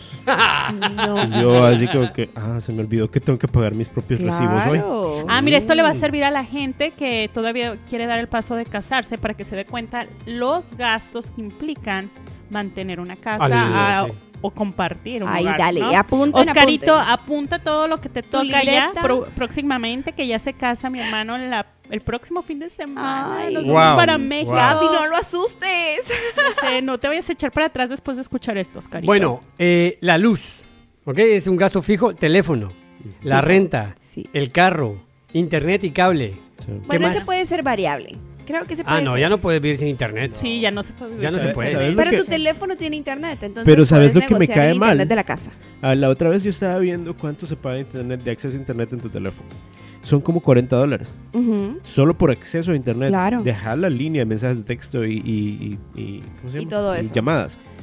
No. Y yo así como que, ah, se me olvidó que tengo que pagar mis propios recibos hoy. Claro. Ah, mira, esto le va a Mm. servir a la gente que todavía quiere dar el paso de casarse para que se dé cuenta los gastos que implican mantener una casa Aleluya, ah, sí. o compartir un Ahí, hogar, dale, ¿no? apunten, Oscarito, apunten. apunta todo lo que te toca ya libreta. pro- próximamente, que ya se casa mi hermano la- el próximo fin de semana. Ay. Nos Wow, vamos para México. wow. Gaby, no lo asustes. No sé, no te vayas a echar para atrás después de escuchar esto, Oscarito. Bueno, eh, la luz, ¿ok? Es un gasto fijo, teléfono, la Fijo. renta, Sí. el carro, internet y cable. Sí. Bueno, más? ese puede ser variable. Creo que se puede Ah, no, ser. ya no puedes vivir sin internet. Sí, ya no se puede vivir. Ya no se ¿Sabes- puede. sabes lo Pero que- tu teléfono tiene internet, entonces Pero ¿sabes puedes lo que me negociar el cae mal? internet de la casa. Ah, la otra vez yo estaba viendo cuánto se paga internet de acceso a internet en tu teléfono. Son como cuarenta dólares. Ujú. Solo por acceso a internet. Claro. Dejar la línea de mensajes de texto y, y, y- y- ¿cómo se Y llama? todo eso. llamadas.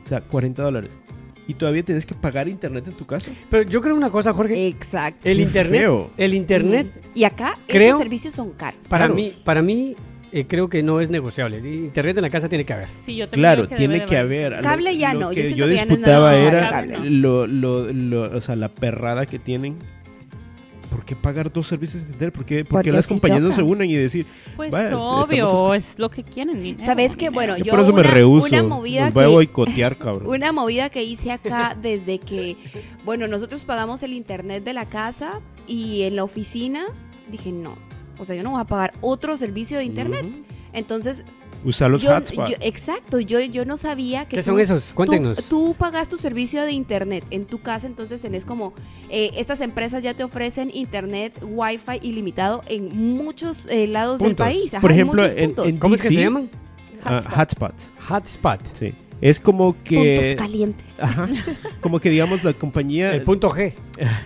O sea, cuarenta dólares. Y todavía tienes que pagar internet en tu casa. Pero yo creo una cosa, Jorge. Exacto. El Qué internet, feo. el internet, Y acá Creo- esos servicios son caros. para Claro. mí, para mí eh, creo que no es negociable. El internet en la casa tiene que haber. Sí, yo también Claro, creo tiene debe que de haber. Cable Lo- ya lo no, yo que siento yo que ya no es disputaba necesario era cable, ¿no? lo, lo, lo, o sea, la perrada que tienen. ¿Por qué pagar dos servicios de internet? ¿Por qué, por Porque qué las así compañías no toca. se unen y decir, Pues vaya, estamos obvio, escu- es lo que quieren, dinero. ¿Sabes qué? dinero. Bueno, yo, yo por eso me una- rehuso. una movida Nos voy a que- boicotear, cabrón. Una movida que hice acá desde que, bueno, nosotros pagamos el internet de la casa y en la oficina dije, no, o sea, yo no voy a pagar otro servicio de internet. Ujú. Entonces, Usar los yo, hotspots. yo- exacto, yo, yo no sabía que ¿Qué tú- son esos? tú- Cuéntenos. Tú, pagas tu servicio de internet en tu casa, entonces tenés como, eh, estas empresas ya te ofrecen internet, wifi ilimitado en muchos eh, lados del Puntos. país. Ajá, Por en ejemplo, muchos en- puntos. en- ¿Cómo es que D C? se llaman? Ah, Hotspot. hotspots. Hotspot. Sí. Es como que. Puntos calientes. Ajá. Como que digamos la compañía. El punto G.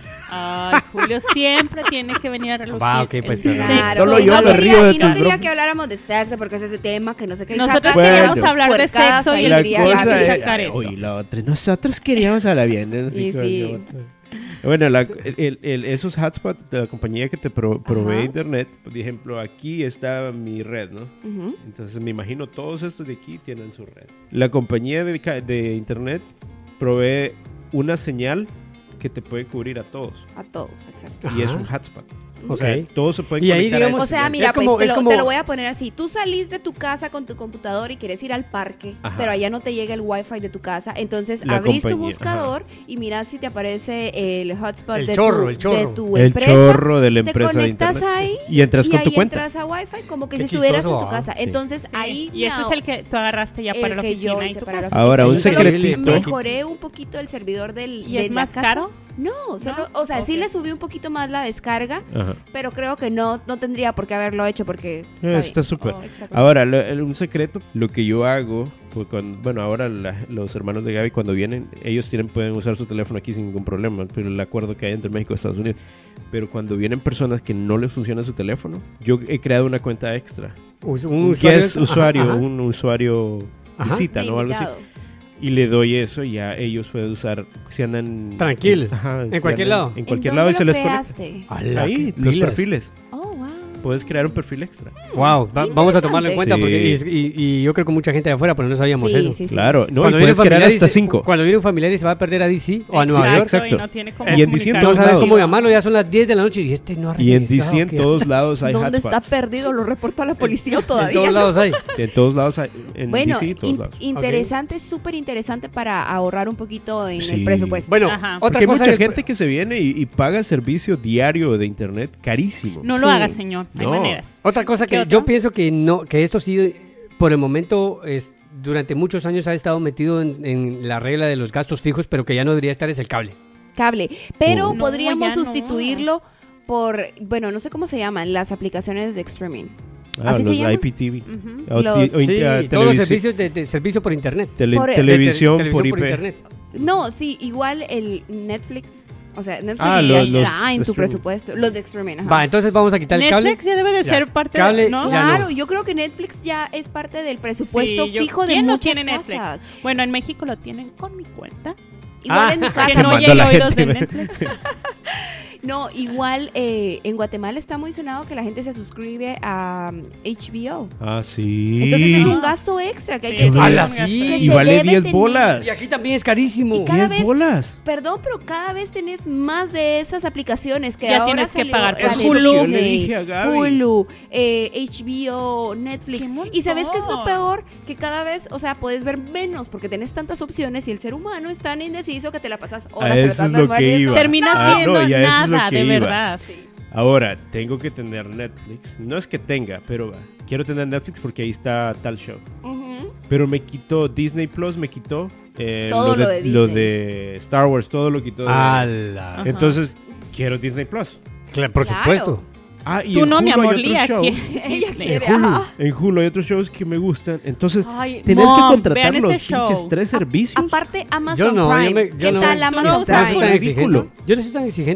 Ay, Julio siempre tiene que venir a relucir. Va, ok, pues, el perdón. sexo. Claro, Solo y yo no me quería- río de Y no tus quería bromas. que habláramos de sexo porque es ese tema que no sé qué. y Nosotros sacaste queríamos las hablar de puercadas sexo y ahí, el la quería día cosa de hablar. es, sacar eso. oye, la otra, nosotros queríamos hablar bien. ¿no? Sí, Así sí. como- Bueno, la- el- el- esos hotspots de la compañía que te pro- provee Ajá. internet, por ejemplo, aquí está mi red, ¿no? Ujú. Entonces me imagino todos estos de aquí tienen su red. La compañía de, ca- de internet provee una señal que te puede cubrir a todos A todos, exacto. y es Ajá. un hotspot. Ok. O sea, todos se pueden Y ahí, conectar a digamos, O esa sea, señal. mira, Es como- pues te es lo, como- te lo voy a poner así. Tú salís de tu casa con tu computador y quieres ir al parque, Ajá. pero allá no te llega el wifi de tu casa. Entonces La abrís tu compañía, buscador y miras si te aparece el hotspot El de, chorro, tu, el chorro. de tu el empresa. chorro de la te empresa de conectas internet. ahí Y entras y con tu ahí cuenta. entras a wifi como que Qué si estuvieras en chistoso, tu ah. casa. Sí. Entonces Sí. ahí Y ese miau, es el que tú agarraste ya para el la que yo oficina y hice tu para la casa. Ahora, un oficina. secretito. Solo mejoré un poquito el servidor del ¿Y de es la más casa. caro? No, solo, o sea, sí Ok. le subí un poquito más la descarga, Ajá. pero creo que no no tendría por qué haberlo hecho porque Eh, está Está bien. súper. Oh, Exacto. Ahora, lo- el- un secreto, lo que yo hago, pues, cuando- bueno, ahora la- los hermanos de Gaby cuando vienen, ellos tienen, pueden usar su teléfono aquí sin ningún problema, pero el acuerdo que hay entre México y Estados Unidos. Pero cuando vienen personas que no les funciona su teléfono, yo he creado una cuenta extra. Us- Un, Un usuario. guest usuario, Ajá, ajá. un usuario Ajá. visita, ¿no? Algo así. Limitado. Y le doy eso y ya ellos pueden usar, si andan... Tranquilos, Ajá, en si cualquier andan lado. En ¿En cualquier dónde lado y se lo les conecta. creaste? Ala, Ahí, qué los pilas. perfiles. Oh, wow. Puedes crear un perfil extra. Wow, va- vamos a tomarlo en cuenta Sí. porque y, y- y yo creo que mucha gente de afuera, pero no sabíamos Sí, eso. sí, sí. Claro, no, y Cuando viene puedes un crear familiar y hasta se- cinco. Cuando viene un familiar y se va a perder a D C o a Nueva York, Exacto. Y no tiene cómo Y en D C en no todos sabes lados. cómo llamarlo, ya son las diez de la noche y este no ha Y en regresado, D C en ¿qué? todos lados hay ¿Dónde está hotspots. perdido? ¿Lo reportó a la policía o En todavía? todos lados hay. Sí, en todos lados hay. En Bueno, D C, todos in- lados. interesante, súper interesante para ahorrar un poquito en Sí. el presupuesto. Bueno, Ajá. otra Porque hay cosa mucha es- gente que se viene y, y paga servicio diario de internet carísimo. No lo Sí. haga, señor. Hay No. maneras. Otra cosa ¿Qué que otro? yo pienso que no, que esto sí, por el momento, es, durante muchos años ha estado metido en, en la regla de los gastos fijos, pero que ya no debería estar es el cable. Cable. Pero No, podríamos ya no. sustituirlo por, bueno, no sé cómo se llaman, las aplicaciones de streaming. Ah, ¿Así se los llama? I P T V. Ujú. O Los- ti- o in- Sí, ah, todos los televisi- servicios de, de servicio por internet. tele- Por- de televisión, De te- por I televisión P. internet. No, sí, igual el Netflix. O sea, Netflix Ah, ya los- los está en tu streaming. presupuesto. Los de streaming, ajá. Va, entonces vamos a quitar el cable. Netflix ya debe de Ya. ser parte Cable, de... ¿no? ya Claro, no. yo creo que Netflix ya es parte del presupuesto Sí, yo- fijo de ¿quién no muchas tiene Netflix? casas. Bueno, en México lo tienen con mi cuenta. Igual Ah. en mi Que casa. no Mandó llegue la oídos de gente. Netflix. No, igual eh, en Guatemala está muy sonado que la gente se suscribe a um, H B O. Ah, sí. Entonces es un gasto extra que hay Sí, que es un ¡Hala, gasto sí! extra. que Y se vale debe diez tener. bolas. Y aquí también es carísimo. Y cada diez vez- bolas. Perdón, pero cada vez tenés más de esas aplicaciones que Ya ahora tienes que salió pagar la por de Hulu. Yo le Disney, dije a Gaby. Hulu, eh, H B O, Netflix. ¡Qué montón! Y sabes qué es lo peor, que cada vez, o sea, puedes ver menos porque tenés tantas opciones y el ser humano es tan indeciso que te la pasas horas A eso es tratando lo de que ver iba. esto. Terminas Ah, no, viendo y a eso es lo nada, que de iba. verdad. Ahora, tengo que tener Netflix. No es que tenga, pero ah, quiero tener Netflix porque ahí está tal show. Ujú. Pero me quitó Disney Plus, me quitó eh, Todo lo de lo Disney. de Star Wars, todo lo quitó. de- ¡Hala! Ajá. Entonces, quiero Disney Plus. Claro, por Claro. supuesto. Ah, y Tú en no, mi Hulu hay amor, otros Lía. shows. ¿quién? Ella Disney. quiere, Hulu. ajá. En Hulu hay otros shows que me gustan. Entonces, Ay, tenés mom, que contratar vean los ese show. pinches tres servicios. Aparte, Amazon Yo no, Prime. yo me- yo ¿Qué no- tal yo Amazon no Yo no soy tan Prime? Prime. exigente. Ridículo. Yo no soy tan exigente.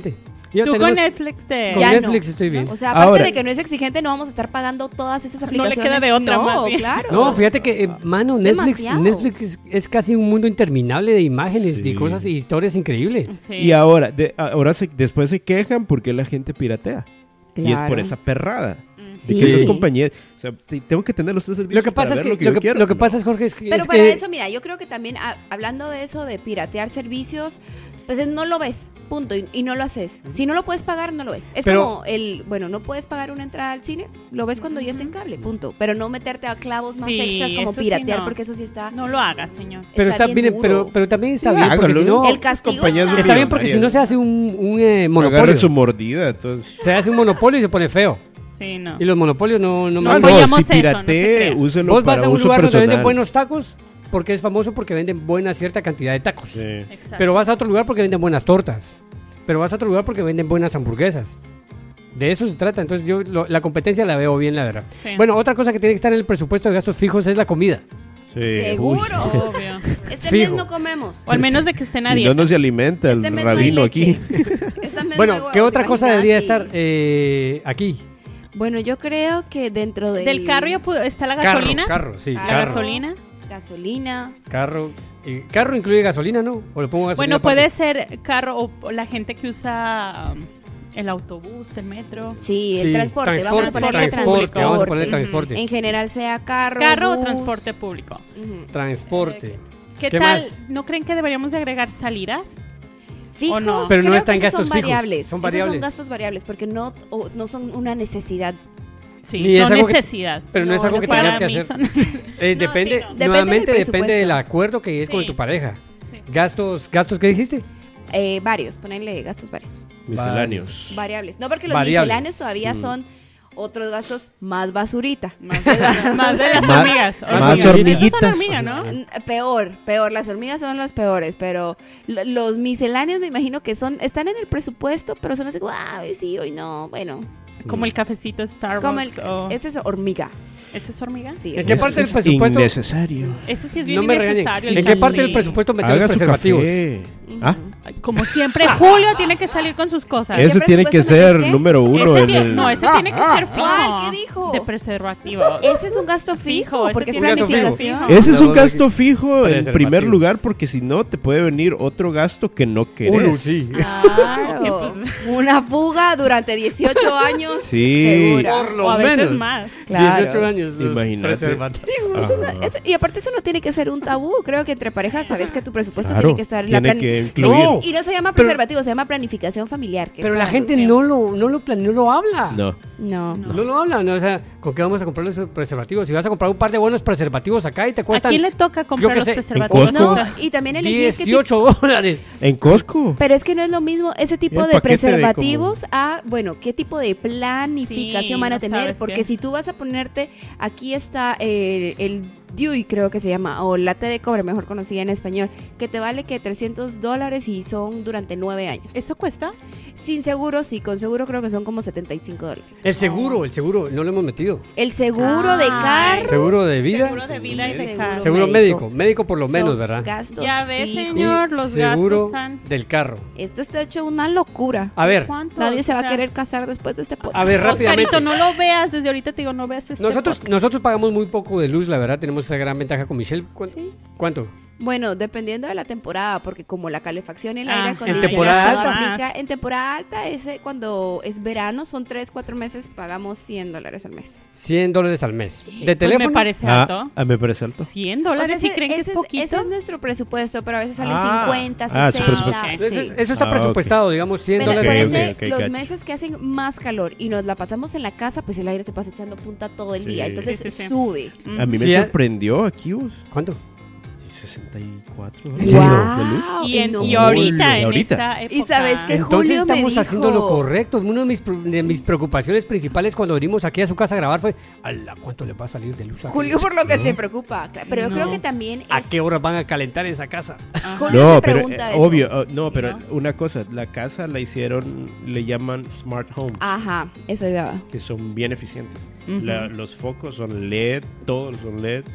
Ya Tú tenemos- con Netflix de... Con Ya Netflix no. estoy bien. O sea, aparte Ahora- de que no es exigente, no vamos a estar pagando todas esas No le aplicaciones. queda de otra no, más, sí. claro. No, fíjate que, eh, mano, Es Netflix, demasiado. Netflix es, es casi un mundo interminable de imágenes, Sí. de cosas y historias increíbles. Sí. Y ahora, de- ahora se- después se quejan porque la gente piratea. Y es por Claro. esa perrada. Mm. De Sí. que esas compañías, o sea, te- tengo que tener los tres servicios Lo que pasa para es ver que, lo lo que, que, yo quiero. lo que No. pasa es, Jorge, es que, Pero es para que- eso, mira, yo creo que también a- hablando de eso de piratear servicios, pues es- no lo ves, punto, y, y no lo haces. Si no lo puedes pagar, no lo ves. Es Pero- como el, bueno, no puedes pagar una entrada al cine, lo ves cuando ya está en cable, punto. Pero no meterte a clavos más Sí, extras como eso sí piratear, no. porque eso sí está. No lo hagas, señor. pero está bien bien, duro. pero, pero también está Sí, bien, porque hágalo. si no, El castigo Compañías está- está bien porque si no se hace un, un eh, Agarre monopolio. su mordida, entonces. Se hace un monopolio y se pone feo. Sí, no. Y los monopolios no, no, No, me- No, no, apoyamos si eso, no se piratee, crea. úselo Vos vas para a un uso lugar donde personal. venden buenos tacos porque es famoso porque venden buena cierta cantidad de tacos. Sí. Exacto. Pero vas a otro lugar porque venden buenas tortas. Pero vas a otro lugar porque venden buenas hamburguesas. De eso se trata. Entonces yo lo- la competencia la veo bien, la verdad. Sí. Bueno, otra cosa que tiene que estar en el presupuesto de gastos fijos es la comida. Sí. Seguro. Obvio. Este Fijo. mes no comemos. O al menos de que estén a Si no, dieta. no se alimenta el Este mes no hay rabino leche. aquí. Este mes no hay Bueno, ¿qué huevos, otra cosa imagínate. debería estar eh, aquí? Bueno, yo creo que dentro del, Del carro ya pudo- está la gasolina. Carro, carro, sí, La La carro. gasolina. gasolina. Carro. eh, ¿Carro incluye gasolina, no? ¿O le pongo gasolina Bueno, aparte? puede ser carro o, o la gente que usa um, el autobús, el metro. Sí, el Sí, transporte. Vamos a ponerle transporte, transporte. vamos a ponerle transporte. En general sea carro, Carro o bus. transporte público. Ujú. Transporte. ¿Qué, ¿Qué tal? más? ¿No creen que deberíamos de agregar salidas? Fijos, ¿O no? Pero no creo está que en esos gastos son fijos, variables. son Esos variables. son gastos variables porque no, o- no son una necesidad. Sí, Ni es son algo que- necesidad. Pero no, No, es algo no que para tengas que mí hacer. son- Eh, No, depende, sí, no. Depende nuevamente del depende presupuesto. del acuerdo que es con Sí. tu pareja. Sí. Gastos, gastos ¿qué dijiste? Eh, varios, ponerle gastos varios. Misceláneos. Variables. No, porque los Variables. misceláneos todavía Mm. son otros gastos más basurita. Más de, la- más de las Más- hormigas. más Hormigas. hormiguitas. Esas son hormigas, ¿no? N- Peor, peor. Las hormigas son los peores, pero lo- los misceláneos me imagino que son están en el presupuesto, pero son así, wow, sí, hoy no, bueno. Como el cafecito Starbucks. Como el, o- ese es hormiga. ¿Ese es hormiga? Sí, ¿En ese qué es- parte del Es presupuesto? innecesario. Ese sí es bien No me regañen. innecesario. ¿En el qué parte café. del presupuesto meter Haga los su preservativos? café. Ujú. Ah, Ay, como siempre, Julio tiene que salir con sus cosas. ¿Qué ese tiene que presupuesto metes ser qué? número uno Ese en tie- el... No, ese Ah, tiene que ah, ser fijo. ah. ¿Qué dijo? De preservativo. Ese es un gasto fijo, Fijo, ese porque es tiene que ser planificación. fijo. Ese es No, un gasto fijo en Preservativos. primer lugar porque si no te puede venir otro gasto que no querés. Uno, sí. Claro. Ok, pues. Una fuga durante dieciocho años. Sí. Segura. Por lo O a veces menos. más. Claro. dieciocho años. los Imagínate. preservativos. Eso es una- Ajá. eso- y aparte eso no tiene que ser un tabú. Creo que entre parejas sabes que tu presupuesto Claro, tiene que estar en la tiene plan- que Sí, incluir. y no se llama Pero- preservativo, se llama planificación familiar. que es Pero la para gente los- no lo, no lo planea, no lo habla. No. No. No lo habla, no, o sea, ¿con qué vamos a comprar los preservativos? Si vas a comprar un par de buenos preservativos acá y te ¿A cuestan quién le toca yo comprar qué los sé, en preservativos? Costco. No, y también elegir qué tipo- dieciocho dólares. En Costco. Pero es que no es lo mismo ese tipo El de paquete de preservativos a, bueno, qué tipo de planificación Sí, van a no tener. sabes Porque qué. si tú vas a ponerte, aquí está el, el Dewey, creo que se llama, o la T de cobre, mejor conocida en español, que te vale que trescientos dólares y son durante nueve años. ¿Eso cuesta? Sin seguro, sí, con seguro creo que son como setenta y cinco dólares. El seguro, el seguro, no lo hemos metido. El seguro de Ay. carro. Seguro de vida. Seguro de vida y de Seguro carro. Seguro médico. médico. Médico por lo son menos, ¿verdad? Gastos Ya ves, fijos. señor, los seguro gastos están... del carro. Esto está hecho una locura. A ver, ¿Cuánto? Nadie se va O sea, a querer casar después de este podcast. a ver, rápidamente. Oscarito, no lo veas, desde ahorita te digo, no veas este Nosotros, podcast. nosotros pagamos muy poco de luz, la verdad. Tenemos esa gran ventaja con Michelle. ¿Cu- Sí. ¿Cuánto? Bueno, dependiendo de la temporada, porque como la calefacción y el Ah, aire en acondicionado temporada todo alta. aplica- en temporada alta, ese cuando es verano, son tres, cuatro meses, pagamos cien dólares al mes. cien dólares al mes. ¿De Pues teléfono? me parece Ah, alto. ah, me parece alto. cien dólares, O sea, ¿sí creen que es ese, poquito? ese es nuestro presupuesto, pero a veces salen Ah. cincuenta, Ah, su sesenta. presupuesto. sí. Eso, eso está Ah, presupuestado, digamos, cien Pero Ok, dólares al depende, mes. ok, ok, los cacho. meses que hacen más calor y nos la pasamos en la casa, pues el aire se pasa echando punta todo el Sí. día. Entonces Sí, sí, sí. sube. Mm. A mí me Sí, ah. sorprendió aquí vos. ¿Cuánto? sesenta y cuatro ¿En dólares serio? de luz. Y, en- no. y ahorita, en Ahorita. esta época... Y sabes que Entonces Julio me estamos haciendo lo dijo- correcto. Una de mis, pro- de mis preocupaciones principales cuando venimos aquí a su casa a grabar fue, "Ala, ¿cuánto le va a salir de luz? a Julio aquellos?" por lo que ¿No? se preocupa. claro, Pero yo No. creo que también ¿A es- qué horas van a calentar esa casa? Ajá. Julio No, se pero pregunta eh, eso. obvio, oh, no, pero ¿No? una cosa, la casa la hicieron, le llaman smart home, Ajá, eso iba. que son bien eficientes. Ujú. La- los focos son L E D, todos son L E D.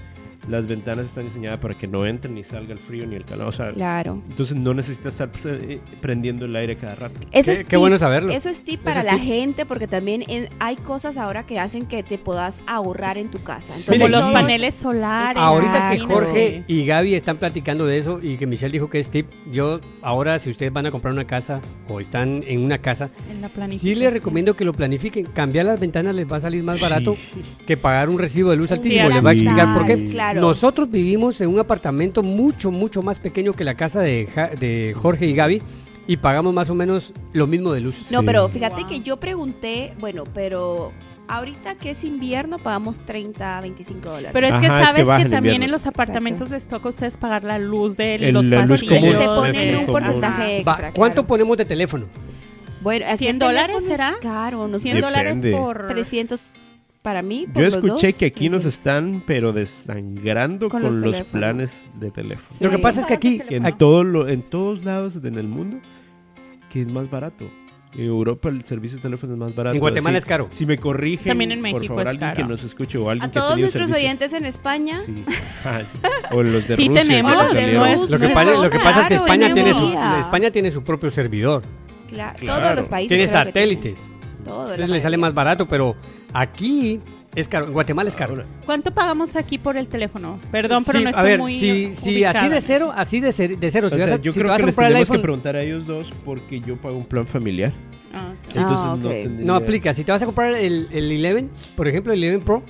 las ventanas están diseñadas para que no entre ni salga el frío ni el calor. O sea, Claro. entonces no necesitas estar eh, prendiendo el aire cada rato. Eso Qué- es qué tip, bueno saberlo. Eso es tip Eso para es la tip. gente, porque también en- hay cosas ahora que hacen que te puedas ahorrar en tu casa. Como Miren, los todos- paneles solares. Ahorita que Exacto. Jorge y Gaby están platicando de eso y que Michelle dijo que es tip, yo ahora si ustedes van a comprar una casa o están en una casa, En la planificación. sí les recomiendo que lo planifiquen. Cambiar las ventanas les va a salir más barato que pagar un recibo de luz altísimo. Sí, Les va a explicar por qué. Claro. Nosotros vivimos en un apartamento mucho, mucho más pequeño que la casa de, Ja- de Jorge y Gaby y pagamos más o menos lo mismo de luz. No, Sí. pero fíjate Wow. que yo pregunté, bueno, pero ahorita que es invierno pagamos treinta, veinticinco dólares. Pero es que Ajá, es que sabes que, baja en también invierno. en los apartamentos les toca a ustedes pagar la luz de El- los la luz pasillos. común. te Dios, ponen luz un común. porcentaje Va, extra. ¿cuánto claro. ponemos de teléfono? Bueno, aquí ¿cien el dólares teléfono será? es caro, no sé, cien dólares Depende. por... trescientos para mí. por Yo los escuché dos, que aquí nos trescientos. están, pero desangrando Con con, los los, teléfonos. planes de teléfono. Sí. Lo que pasa es que aquí, En, aquí- todo lo- en todos lados en el mundo, que es más barato. En Europa el servicio de teléfono es más barato. en Guatemala Así- es caro. Si me corrigen, También en por México favor, es alguien caro. que nos escuche o alguien A que ha todos tenido nuestros servicio. oyentes en España. Sí. Ah, sí. O los de Sí Rusia. tenemos, que los de salieron. Rusia. Lo que, No, pasa, lo que pasa es que claro, España en tiene, su, Europa. España tiene su propio servidor. Claro, Claro. todos los países. Tiene creo que satélites. tienen. Todo, la Entonces le sale mayoría. más barato, pero aquí es caro. En Guatemala es caro. Ahora, ¿Cuánto pagamos aquí por el teléfono? Perdón, pero Sí, no a estoy ver, muy si, si ubicada. así de cero, así de, cer- de cero. o Si, sea, vas a, yo si te creo vas que a les comprar el tenemos que iPhone, preguntar a ellos dos porque yo pago un plan familiar. Ah, sí. Ah, Entonces no ok. tendría- no aplica. Si te vas a comprar el, el once, por ejemplo, el once Pro,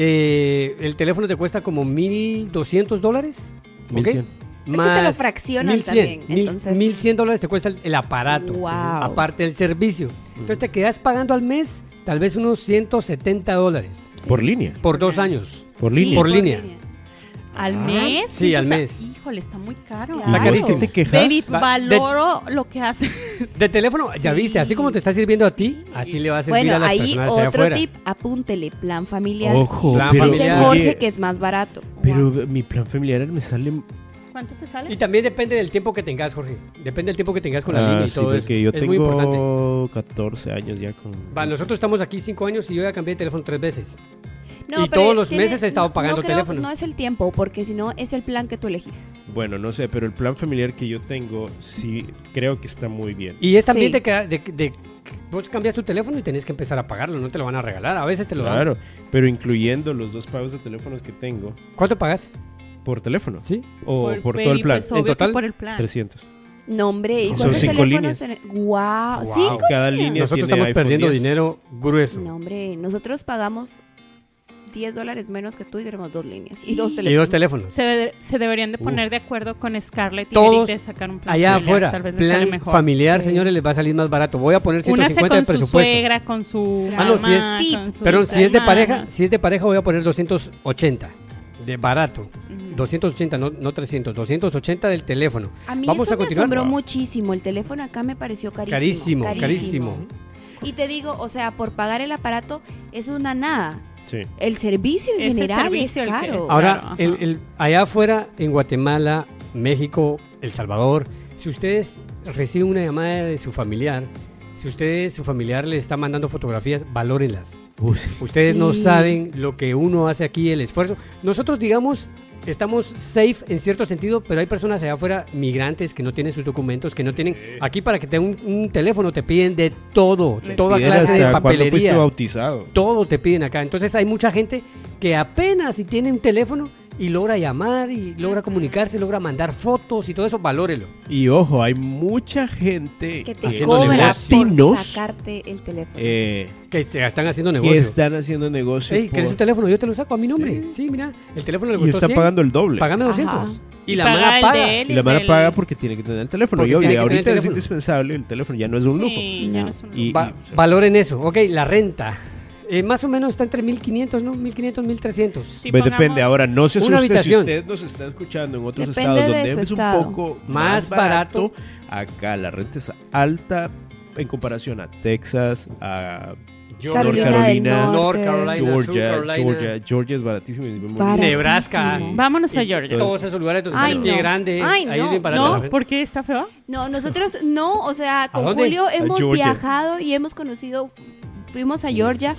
eh, el teléfono te cuesta como mil doscientos dólares. mil ¿ok? cien. Es que te lo fraccionan mil cien, también, mil- entonces- mil cien dólares te cuesta el, el aparato, Wow. aparte del servicio. Entonces te quedas pagando al mes tal vez unos ciento setenta dólares Por línea. por dos años. Por Sí, línea. Por línea. ¿Al Ah, mes? sí, al O sea, mes. Híjole, está muy caro. Claro. Está carísimo. ¿Por qué te quejas? Baby, Va- valoro lo que hace. De teléfono, ya Sí. viste, así como te está sirviendo a ti, así le va a servir Bueno, a las ahí personas de otro afuera. tip, apúntele, plan familiar. Ojo, Plan pero, Dice familiar. Jorge oye, que es más barato. pero mi plan familiar me sale. ¿Cuánto te sale? Y también depende del tiempo que tengas, Jorge. Depende del tiempo que tengas con la Ah, línea y sí, todo eso. porque yo es muy importante. tengo catorce años ya con. Va, nosotros estamos aquí cinco años y yo ya cambié de teléfono tres veces. No, Y pero todos los tiene- meses he estado no- pagando no creo- teléfono. No es el tiempo, porque si no es el plan que tú elegís. Bueno, no sé, pero el plan familiar que yo tengo sí creo que está muy bien. Y es también Sí. de, que, de, de- vos cambias tu teléfono y tenés que empezar a pagarlo, no te lo van a regalar, a veces te lo dan. Claro, pero incluyendo los dos pagos de teléfonos que tengo ¿Cuánto pagas? por teléfono. ¿Sí? O por, baby, todo el plan. pues, obvio ¿En total? que por el plan. trescientos. No, hombre, ¿y Son cuántos cinco teléfonos líneas. tenés? Wow, Wow. cinco Cada líneas. línea Nosotros tiene estamos iPhone perdiendo diez. dinero grueso. No, hombre, nosotros pagamos diez dólares menos que tú y tenemos dos líneas. Y dos Y teléfonos. dos teléfonos. Se, de- se deberían de Uh. poner de acuerdo con Scarlett y Todos Eric de sacar un plan Allá familiar, afuera, tal vez les sale plan mejor. familiar, Sí. señores, les va a salir más barato. Voy a poner ciento Únase cincuenta con de su presupuesto. suegra, con su Ah, no, si es- mamá, Sí, con sus Pero si es de pareja, hermanas. si es de pareja voy a poner doscientos ochenta de barato. Ujú. doscientos ochenta, no, no trescientos, doscientos ochenta del teléfono. A mí Vamos eso a me continuar. asombró Wow. muchísimo. El teléfono acá me pareció carísimo. Carísimo, carísimo. Y te digo, o sea, por pagar el aparato es una nada. Sí. El servicio en Es el general servicio es el que caro. es. Ahora, Claro, el- ajá. el- allá afuera, en Guatemala, México, El Salvador, si ustedes reciben una llamada de su familiar, si ustedes, su familiar le está mandando fotografías, valórenlas. Uy, sí. Ustedes no Sí. saben lo que uno hace aquí, el esfuerzo. Nosotros, digamos, estamos safe en cierto sentido, pero hay personas allá afuera, migrantes, que no tienen sus documentos, que no tienen... Aquí para que tengan un, un teléfono te piden de todo, Le toda Pidieras clase de hasta cuándo fuiste papelería. bautizado. Todo te piden acá. Entonces hay mucha gente que apenas si tiene un teléfono y logra llamar y logra comunicarse, logra mandar fotos y todo eso, valórelo. Y ojo, hay mucha gente Que te haciendo cobra latinos por sacarte el teléfono. eh, Que se están haciendo que negocio. están haciendo negocio Ey, por- ¿quieres un teléfono? Yo te lo saco a mi nombre. Sí, mira, el teléfono le y costó están cien, pagando el doble. pagame Ajá. doscientos. Y, Y la paga mala el paga. de él Y la mara del- paga porque tiene que tener el teléfono. Porque Y obvio, tiene que tener el ahorita es teléfono. indispensable el teléfono, ya no es un lujo. Sí, ya No. no es un Y- lujo. Va- valoren eso. Ok, la renta. Eh, más o menos está entre mil quinientos, ¿no? mil quinientos, mil trescientos. Sí, Pues pongamos- depende, ahora no se una asuste si habitación. usted nos está escuchando en otros Depende estados de donde su es estado. un poco Más más barato. barato. Acá la renta es alta en comparación a Texas, a Carolina North del Carolina, Norte. North Carolina, Sur Georgia, Carolina, Georgia, Georgia es baratísimo. y muy Barato. bien. Nebraska. Vámonos a y Georgia. Todos esos lugares donde Ay, sale pie no. grande. Ay, ahí no. es bien barato la ¿No? renta. ¿Por qué está feo? No, nosotros no, o sea, con dónde? Julio A hemos Georgia. viajado y hemos conocido, fu- fuimos a Georgia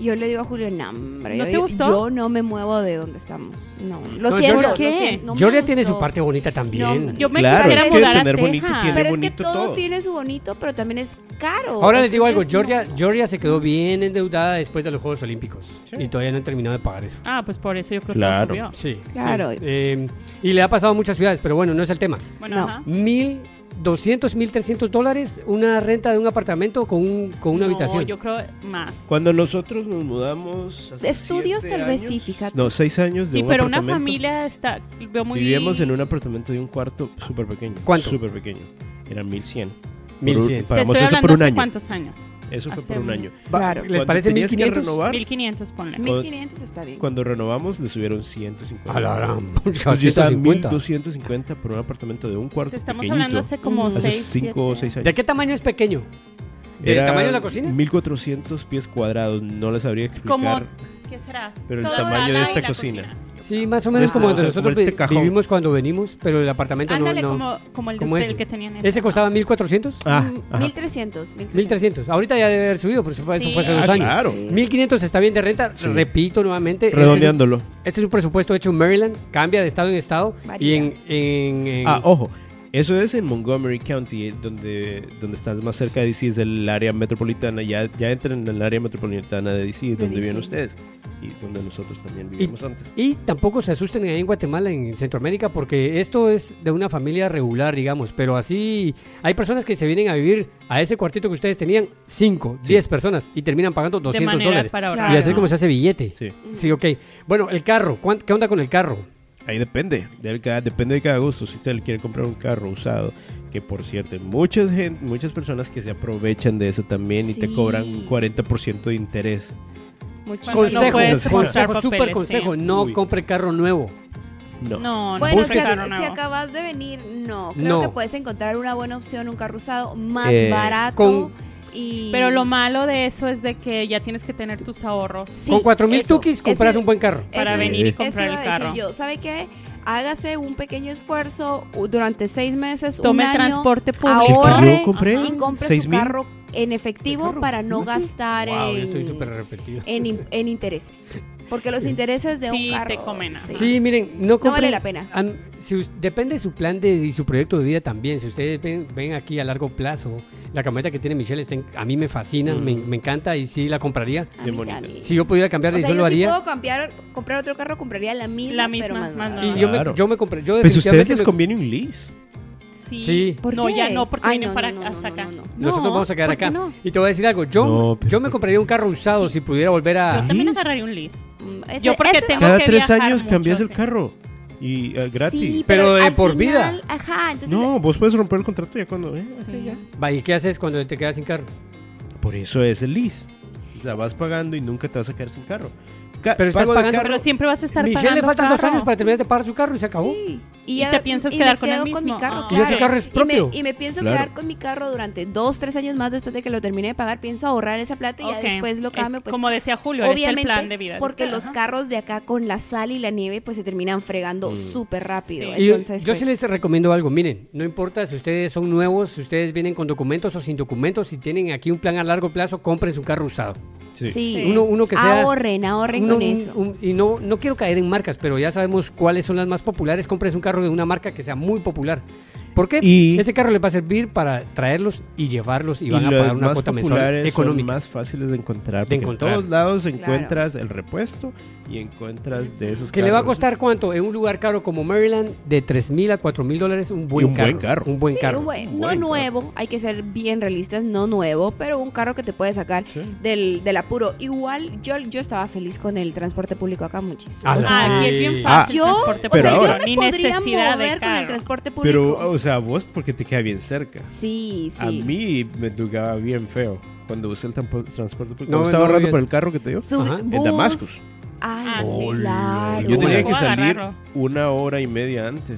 Yo le digo a Julio, no, hombre, ¿No yo, te gustó? yo no me muevo de donde estamos. No, lo No, siento. Georgia- lo ¿Qué? siento, no me Georgia tiene su gustó. parte bonita también. No, Yo me Claro, quisiera es que mudar a tener bonito Texas. tiene Pero es que bonito todo, todo. tiene su bonito, pero también es caro. Ahora les digo algo, Entonces, Georgia, no. Georgia se quedó bien endeudada después de los Juegos Olímpicos Sí. y todavía no han terminado de pagar eso. Ah, pues por eso yo creo Claro. que todo subió. Sí, Claro. sí. Eh, y le ha pasado a muchas ciudades, pero bueno, no es el tema. Bueno, No. ajá. Mil doscientos, mil trescientos dólares una renta de un apartamento con, un, con una No, habitación. yo creo más. Cuando nosotros nos mudamos hace Estudios siete tal vez años- sí, fíjate. No, seis años de Sí, un pero una apartamento. familia está, veo muy Vivíamos en un apartamento de un cuarto súper pequeño. ¿Cuánto? Súper pequeño. Eran mil cien. mil Por un- cien. Te Pagamos estoy eso hablando por un hace año. cuántos años. Eso fue Hace por un un- año. Va, Claro. ¿Les Cuando parece tenías que mil quinientos? renovar, mil quinientos, ponle. Mil- mil quinientos está bien. Cuando renovamos le subieron ciento cincuenta. A la gran, Pues yo estaba en ciento cincuenta. mil doscientos cincuenta por un apartamento de un cuarto Te estamos pequeñito. hablando hace como Hace Hace seis, cinco o siete. seis años. ¿De qué tamaño es pequeño? ¿Del Era tamaño de la cocina? mil cuatrocientos pies cuadrados. No les sabría explicar. Como, ¿qué será? Pero el Toda tamaño sala de y esta la cocina. Sí, más o menos Este, como o donde sea, nosotros como este vi- cajón. vivimos cuando venimos, pero el apartamento no- Ándale, no. como, como el de ¿Cómo usted, es? el que tenían. ¿Ese costaba mil cuatrocientos? Ah, Mm, ajá. mil trescientos. mil trescientos. Ahorita ya debe haber subido, pero eso fue, eso Sí. fue hace Ah, dos años. claro. mil quinientos está bien de renta. Sí. Repito nuevamente. este es un- Redondeándolo. Este es un presupuesto hecho en Maryland, cambia de estado en estado. Varía. Y en. en- en- Ah, ojo. Eso es en Montgomery County, eh, donde, donde estás más cerca de D C, es el área metropolitana. Ya, ya entran en el área metropolitana de D C, donde D C. viven ustedes. Y donde nosotros también vivíamos antes. Y tampoco se asusten ahí en Guatemala, en Centroamérica, porque esto es de una familia regular, digamos. Pero así hay personas que se vienen a vivir a ese cuartito que ustedes tenían, cinco, Sí. diez personas, y terminan pagando de doscientos manera dólares. para Claro. ahorrar. Y así es ¿no? como se hace billete. Sí. Sí, ok. Bueno, el carro, ¿cuán- ¿qué onda con el carro? Ahí depende. De cada, depende de cada gusto. Si usted le quiere comprar un carro usado, que por cierto, hay muchas, gente, muchas personas que se aprovechan de eso también y te Sí. cobran un cuarenta por ciento de interés. Muchísimo. Cuando no Consejo, puedes consejo, mostrar súper papeles, consejo, sí. no Uy. compre carro nuevo. No. No, no Bueno, si, Busque busques ac- carro si nuevo. acabas de venir, no. Creo No. que puedes encontrar una buena opción, un carro usado más Eh, barato. con- y... Pero lo malo de eso es de que ya tienes que tener tus ahorros. Sí, Con cuatro mil eso, tukis compras ese- un buen carro. Para ese- venir y eso comprar iba el a decir carro. yo, ¿sabe qué? Hágase un pequeño esfuerzo u- durante seis meses, Tome un el año, transporte público. ahorre Yo compré y compre seis su mil. carro en efectivo ¿El carro? para no ¿Ah, sí? gastar Wow, yo en, estoy súper arrepentido. en, in- en intereses. Porque los intereses de Sí, un carro te comen, ajá. Sí, miren, no compren, vale la pena. am- si us- depende de su plan de, y su proyecto de vida también. Si ustedes ven, ven aquí a largo plazo, la camioneta que tiene Michelle está en- a mí me fascina, Mm. me, me encanta y sí la compraría. A Bien mí bonita. también. Si yo pudiera cambiar O de sea, decisión, yo lo si haría. puedo cambiar, comprar otro carro, compraría la misma, La pero misma, más más nueva. Y nueva. yo me, Claro. yo me compré, yo Pues a ustedes definitivamente les me- conviene un lease. Sí. Sí. ¿Por No, qué? ya no, porque Ay, vienen no, para no, no, hasta no, acá. no, no. Nosotros No, vamos a quedar ¿por qué acá. no? Y te voy a decir algo, yo, No, pero- yo me compraría un carro usado si pudiera volver a... Yo también ¿Lease? agarraría un lease. Mm, ese- Yo porque ese- tengo Cada que tres viajar años mucho, cambias el sí. carro. Y eh, gratis. Sí, Pero de al por vida. final, Ajá, entonces No, vos puedes romper el contrato ya cuando... eh, Sí. ok, ya. Va, ¿y qué haces cuando te quedas sin carro? Por eso es el lease. O sea, vas pagando y nunca te vas a quedar sin carro. Ca- Pero estás pago de pagando- carro- Pero siempre vas a estar Michelle pagando le faltan dos carro. años para terminar de pagar su carro y se acabó. Sí. Y ya- te piensas y quedar me con el quedo con mi mismo. carro, Ah. Y ese claro. carro es Y me- propio. Y me, pienso Claro. quedar con mi carro durante dos, tres años más después de que lo termine de pagar. Pienso ahorrar esa plata y Ok. ya después lo Es cambio. Pues, como decía Julio, es el obviamente, plan de vida. de porque usted, los ajá. carros de acá con la sal y la nieve pues se terminan fregando Mm. súper rápido. Sí. Y Entonces, yo pues, sí les recomiendo algo, miren, no importa si ustedes son nuevos, si ustedes vienen con documentos o sin documentos, si tienen aquí un plan a largo plazo, compren su carro usado. Sí. sí. Sí. Uno, uno que sea... ahorren, ahorren uno- con un- eso. un- y no, no quiero caer en marcas, pero ya sabemos cuáles son las más populares. Compres un carro de una marca que sea muy popular. ¿Por qué? Y- Ese carro les va a servir para traerlos y llevarlos y Y van a los pagar una más cuota mensual populares económica. son más fáciles de encontrar. De Porque encontrar. en todos lados Claro. encuentras el repuesto y encuentras de esos ¿Que le va a carros. costar cuánto? En un lugar caro como Maryland, de tres mil a cuatro mil dólares, un buen, Y un carro, buen carro. Un buen Sí, carro. un buen- Un no buen nuevo, hay que ser bien realistas, no nuevo, pero un carro que te puede sacar Sí. del, del apuro. Igual yo, yo estaba feliz con el transporte público acá muchísimo. Ah, O sea, Ah, aquí es bien Sí. fácil yo, transporte o Pero sea, ahora- yo me ni podría necesidad de mover con el carro. transporte público. Pero, o sea, vos porque te queda bien cerca. sí, sí. A mí me tocaba bien feo cuando usé el tampo- transporte público. No, Cuando estaba no ahorrando habías- por el carro que te dio. Sub- Ajá. En bus. Damascus. Ay, Ah, sí. claro. Yo tenía Bueno, que salir agarrarlo. una hora y media antes.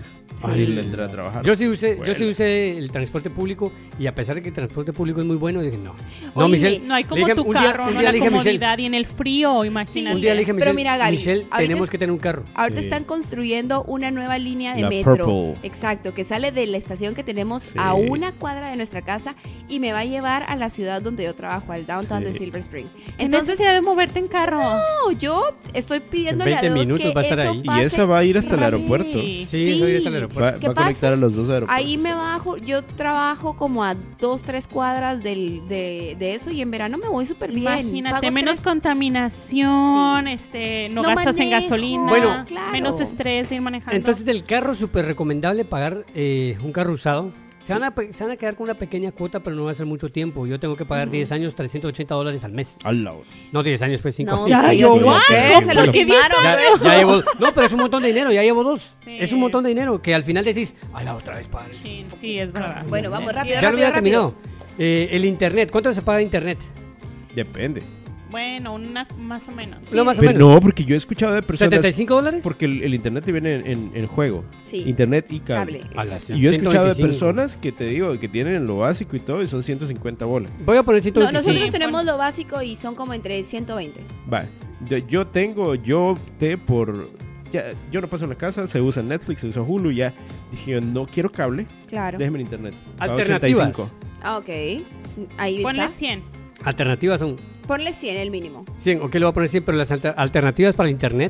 fácil de entrar a trabajar. Yo sí usé, Bueno. yo sí usé el transporte público y a pesar de que el transporte público es muy bueno, dije no. No, Oye, Michelle. No hay le como dije- tu un día- carro, un no día la le dije a Michelle, comodidad y en el frío, imagínate. un día le dije a Pero Michelle, mira, Gaby, Michelle, ahorita tenemos es- que tener un carro. Ahorita Sí. están construyendo una nueva línea de La metro. Purple. Exacto, que sale de la estación que tenemos Sí. a una cuadra de nuestra casa y me va a llevar a la ciudad donde yo trabajo, al downtown Sí. de Silver Spring. ¿Qué Entonces, necesidad de moverte en carro? no, yo estoy pidiéndole veinte a Dios minutos que va a estar eso ahí. Y pase esa va a ir hasta el rápido. aeropuerto. Sí. Sí, eso ya está en el Sí. aeropuerto. Va, ¿Qué va a conectar pasa? a los dos aeropuertos. Ahí me bajo, yo trabajo como a dos, tres cuadras del, de, de eso y en verano me voy súper bien. Imagínate, Pago menos tres- contaminación, Sí. este, no, No gastas en manejo. gasolina, Bueno, claro. menos estrés de ir manejando. Entonces del carro súper recomendable pagar eh, un carro usado. Se van, a, pe- se van a quedar con una pequeña cuota, pero no va a ser mucho tiempo. Yo tengo que pagar diez años, trescientos ochenta dólares al mes. Al lado. No, diez años, pues cinco No, años. Ya, sí, yo, sí, ¿what? ¿qué? ¿Cómo? Se lo ¿Por qué diez quemaron, Ya, eso. ya llevo, no, pero es un montón de dinero, ya llevo dos. Sí. Es un montón de dinero que al final decís, ay, la otra vez, padre. Sí, sí, es verdad. Bueno, vamos rápido, Ya lo rápido, hubiera rápido. terminado. Eh, el internet, ¿cuánto se paga de internet? Depende. Bueno, una más o menos. No, más o Pero menos. no, porque yo he escuchado de personas... ¿setenta y cinco dólares? Porque el, el internet te viene en, en- en juego. Sí. Internet y cable. Cable. A la exacto. sí. Y yo he escuchado de ciento veinticinco. personas que te digo que tienen lo básico y todo y son ciento cincuenta bolas. Voy a poner ciento No, veinticinco. nosotros Sí, tenemos pon- lo básico y son como entre ciento veinte. Va. Yo, yo tengo, yo opté por. Ya, yo no paso en la casa, se usa Netflix, se usa Hulu, ya. Dije, yo no quiero cable, Claro. déjeme en internet. Pago Alternativas. ochenta y cinco. Ah, ok. Ahí Ponle está. cien. Alternativas son Ponle cien el mínimo. cien, ok, lo voy a poner cien, pero las alter- alternativas para el internet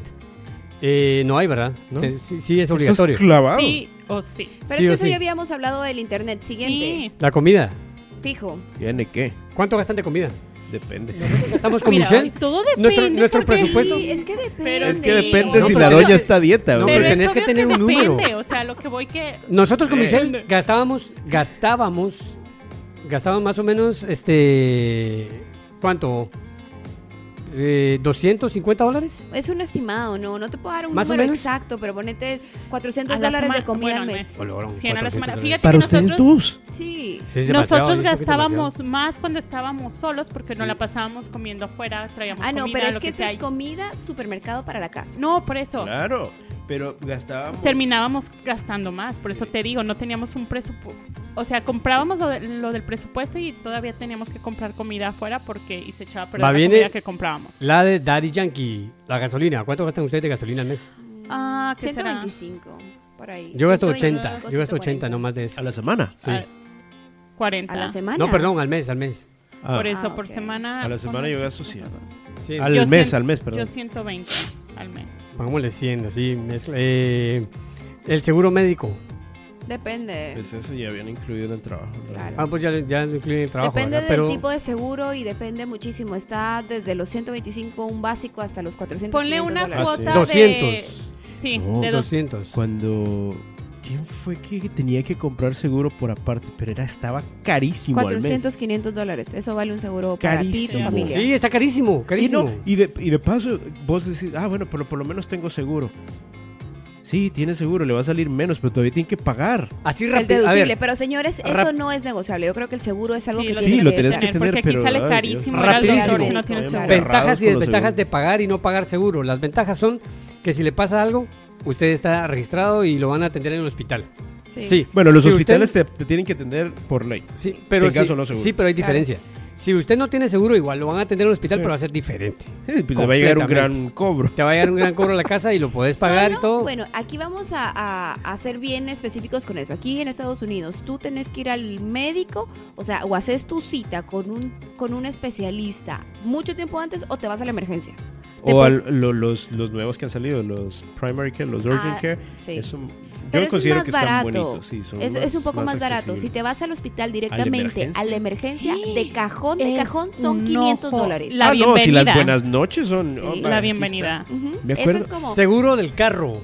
eh, no hay, ¿verdad? ¿No? Te- Sí, sí es obligatorio. Estás clavado. Sí o sí. Pero Sí es o que eso sí. ya habíamos hablado del internet. Siguiente. Sí. La comida. Fijo. ¿Tiene qué? ¿Cuánto gastan de comida? Depende. Estamos con Mira, Michelle. todo depende. Nuestro- nuestro porque- presupuesto. Sí, es que depende. Pero Es que depende No, si pero la tenés doña que- está a dieta, No, ¿no? pero Pero tenés es que obvio tener un número. depende, o sea, lo que voy que... Nosotros con Michelle Depende. gastábamos, gastábamos, gastábamos más o menos, este, ¿cuánto? Eh, ¿doscientos cincuenta dólares? Es un estimado, no, no te puedo dar un ¿Más o número menos? exacto, pero ponete cuatrocientos A la dólares de semana, comida bueno, al al mes. mes. cien a la semana. Fíjate Para que ustedes nosotros, dos. Sí. Sí, es demasiado, nosotros yo siento que es gastábamos demasiado. más cuando estábamos solos porque nos la pasábamos comiendo afuera, traíamos Ah, no, comida, pero es lo que que esa sea. es comida, supermercado para la casa. No, por eso. Claro, pero gastábamos. Terminábamos gastando más, por eso te digo, no teníamos un presupuesto, o sea, comprábamos lo, de- lo del presupuesto y todavía teníamos que comprar comida afuera porque y se echaba a perder Va, la viene- comida que comprábamos. La de Daddy Yankee, la gasolina. ¿Cuánto gastan ustedes de gasolina al mes? Ah, ¿qué ciento será? veinticinco, por ahí. Yo gasto ciento ochenta, veinticinco, yo gasto ciento ochenta, cuarenta. no más de eso. A la semana. Sí. Ah, cuarenta. ¿A la semana? No, perdón, al mes, al mes. Ah, Por eso, Ah, por ok. semana. A la semana pon- yo gasto cien. Sí, Al Yo mes, cien- al mes, perdón. Yo ciento veinte al mes. pongámosle cien, así. mezcla- eh, el seguro médico. Depende. Pues eso ya viene incluido en el trabajo. ¿no? Claro. Ah, pues ya, ya lo incluye en el trabajo. Depende ¿verdad? del Pero tipo de seguro y depende muchísimo. Está desde los ciento veinticinco un básico hasta los cuatrocientos. Ponle quinientos una dólares. cuota doscientos. de... Sí, No, de dos. doscientos. Cuando. ¿Quién fue que tenía que comprar seguro por aparte? Pero era, estaba carísimo al mes. cuatrocientos, quinientos dólares. Eso vale un seguro para ti y tu Carísimo. familia. Sí, está carísimo, Y, carísimo. no, y, de, y de paso, vos decís, ah, bueno, pero por lo menos tengo seguro. Sí, tiene seguro, le va a salir menos, pero todavía tiene que pagar. Así El rápido. A deducible, ver, pero señores, eso rap- no es negociable. Yo creo que el seguro es algo Sí, que lo Sí, tiene lo que tenés estar. que tener, porque aquí pero, sale ay, carísimo Dios. ir al doctor Rapidísimo. si no tienes Claro. seguro. ventajas y Agarrados con los desventajas seguros. de pagar y no pagar seguro. Las ventajas son que si le pasa algo, usted está registrado y lo van a atender en el hospital. Sí. Sí, Bueno, los Si hospitales usted- te, te tienen que atender por ley. sí, pero tengas sí, o no seguro. sí, pero hay Claro. diferencia. Si usted no tiene seguro, igual lo van a atender en el hospital, Sí. pero va a ser diferente. Eh, pues le va a llegar un Completamente. gran cobro. Te va a llegar un gran cobro a la casa y lo podés pagar y Solo, todo. Bueno, aquí vamos a, a- a ser bien específicos con eso. Aquí en Estados Unidos, tú tenés que ir al médico, o sea, o haces tu cita con un, con un especialista mucho tiempo antes o te vas a la emergencia. Te O pon- al- lo- los, los nuevos que han salido, los primary care, los urgent Ah, care. sí. Eso, Pero yo eso es considero más que están barato. bonitos. Sí, son Es, es un poco más, barato. Si accesibles. te vas al hospital directamente emergencia? a la emergencia, de cajón, de Es cajón, son un quinientos ojo. dólares. La ah, no, si bienvenida. las buenas noches son... Sí. oh, La aquí bienvenida. Ujú. Me Eso acuerdo. es como... Seguro del carro.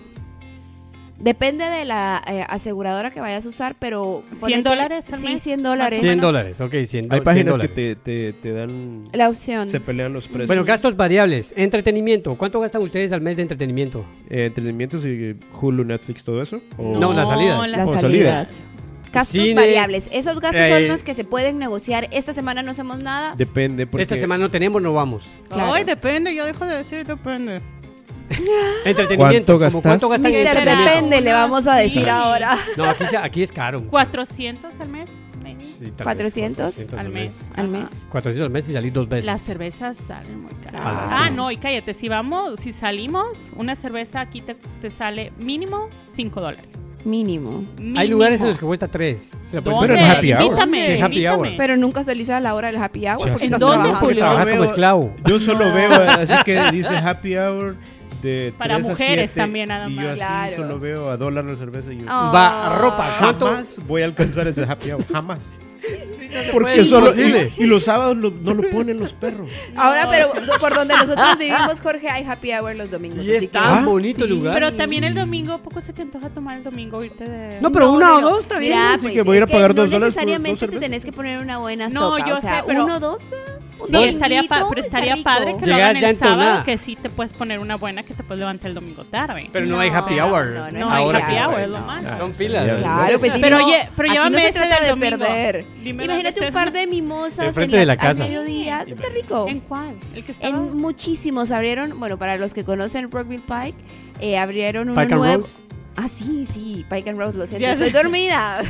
Depende de la eh, aseguradora que vayas a usar, pero... ¿cien ponete- dólares al Sí, mes? cien dólares. cien dólares, ok, cien, Hay cien páginas que dólares. te, te, te dan... La opción. Se pelean los precios. Bueno, gastos variables. Entretenimiento. ¿Cuánto gastan ustedes al mes de entretenimiento? Eh, entretenimientos y Hulu, Netflix, todo eso. ¿O- No, las salidas. las Las Con salidas. Gastos Cine, variables. Esos gastos eh, son los que se pueden negociar. Esta semana no hacemos nada. Depende. Porque Esta semana no tenemos, no vamos. Claro. Ay, depende, yo dejo de decir depende. Entretenimiento. ¿Cuánto ¿Cómo ¿Cuánto gastas? gastan en Mister entretenimiento? Depende, le vamos a decir Sí. ahora. No, aquí, se- aquí es caro. mucho. cuatrocientos al mes. maybe. Sí, tal vez, ¿cuatrocientos? Al mes. Al Ajá. mes. cuatrocientos al mes y salí dos veces. Las cervezas salen muy caras. Ah, Ah, sí. no, y cállate, si vamos, si salimos, una cerveza aquí te, te sale mínimo cinco dólares. Mínimo. Hay lugares en los que cuesta tres. Se la puedes ¿Dónde? Pero en happy hour. Invítame, Sí, happy invítame. hour. Pero nunca salís a la hora del happy hour Ya porque sé. estás ¿En dónde, trabajando. Porque Julio? trabajas Yo como veo- esclavo. Yo solo veo, así que dice happy hour de Para tres a mujeres siete, también, nada y yo más. así Claro. solo veo a dólar la cerveza y yo Ah. Va, ropa, ¿cuánto? jamás voy a alcanzar ese happy hour, jamás. puede, Porque es solo imposible. y, y los sábados lo- no lo ponen los perros. Ahora, pero por donde nosotros vivimos, Jorge, hay happy hour los domingos. Y así es que- tan Ah, bonito el lugar. Pero también el domingo, poco se te antoja tomar el domingo, irte de... No, pero No, una no, o no. dos está bien. Mira, Así pues, que voy a ir a es pagar no dos dólares por necesariamente dos te cervezas. tenés que poner una buena No, soca. yo o sea, sé, pero- uno, dos, un Sí, estaría, pa- dominguito, pero está estaría rico. padre que lo Llegas hagan ya el sábado, entonada. que sí te puedes poner una buena que te puedes levantar el domingo tarde. Pero no, hay happy No, hour. no, no No hay hay Ahora happy sí. hour, no. es lo malo. Son Ah, pilas. ya, Claro, pues sí, Pero no, oye, pero aquí llévame no se ese trata del de domingo. perder. Dime Imagínate dónde un par está. de mimosas Enfrente en de la casa. al mediodía. Está rico. ¿En cuál? ¿El que estaba? En muchísimos abrieron, bueno, para los que conocen Rockville Pike, eh, abrieron uno Pike and nuevo. Rose. Ah, sí, sí, Pike and Rose, lo siento, Ya estoy sé. dormida.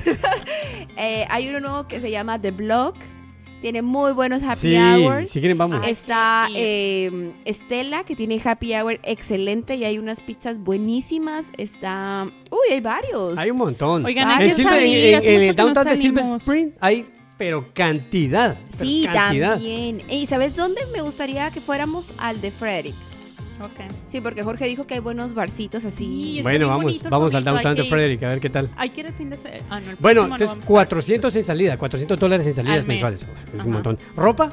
Eh, hay uno nuevo que se llama The Block, tiene muy buenos happy Sí, hours. si quieren vamos. Ay, Está sí. eh, Estela, que tiene happy hour excelente y hay unas pizzas buenísimas. Está... Uy, hay varios. Hay un montón. Oigan, Ah, hay en que Silver- salir, en- hace en mucho el que no downtown de Silver salimos. Spring hay, pero cantidad. pero Sí, cantidad. también. ¿Y sabes dónde me gustaría que fuéramos? Al de Frederick. Ok. Sí, porque Jorge dijo que hay buenos barcitos Sí, así. está Bueno, bien vamos, bonito el vamos al pueblito, downtown hay de que ir. Frederick, a ver qué tal. Hay que ir el fin de semana. Ah, no, el Bueno, próximo no entonces vamos a estar. cuatrocientos en salida, cuatrocientos dólares en salidas Al mes. mensuales. Uf, es Ajá. un montón. ¿Ropa?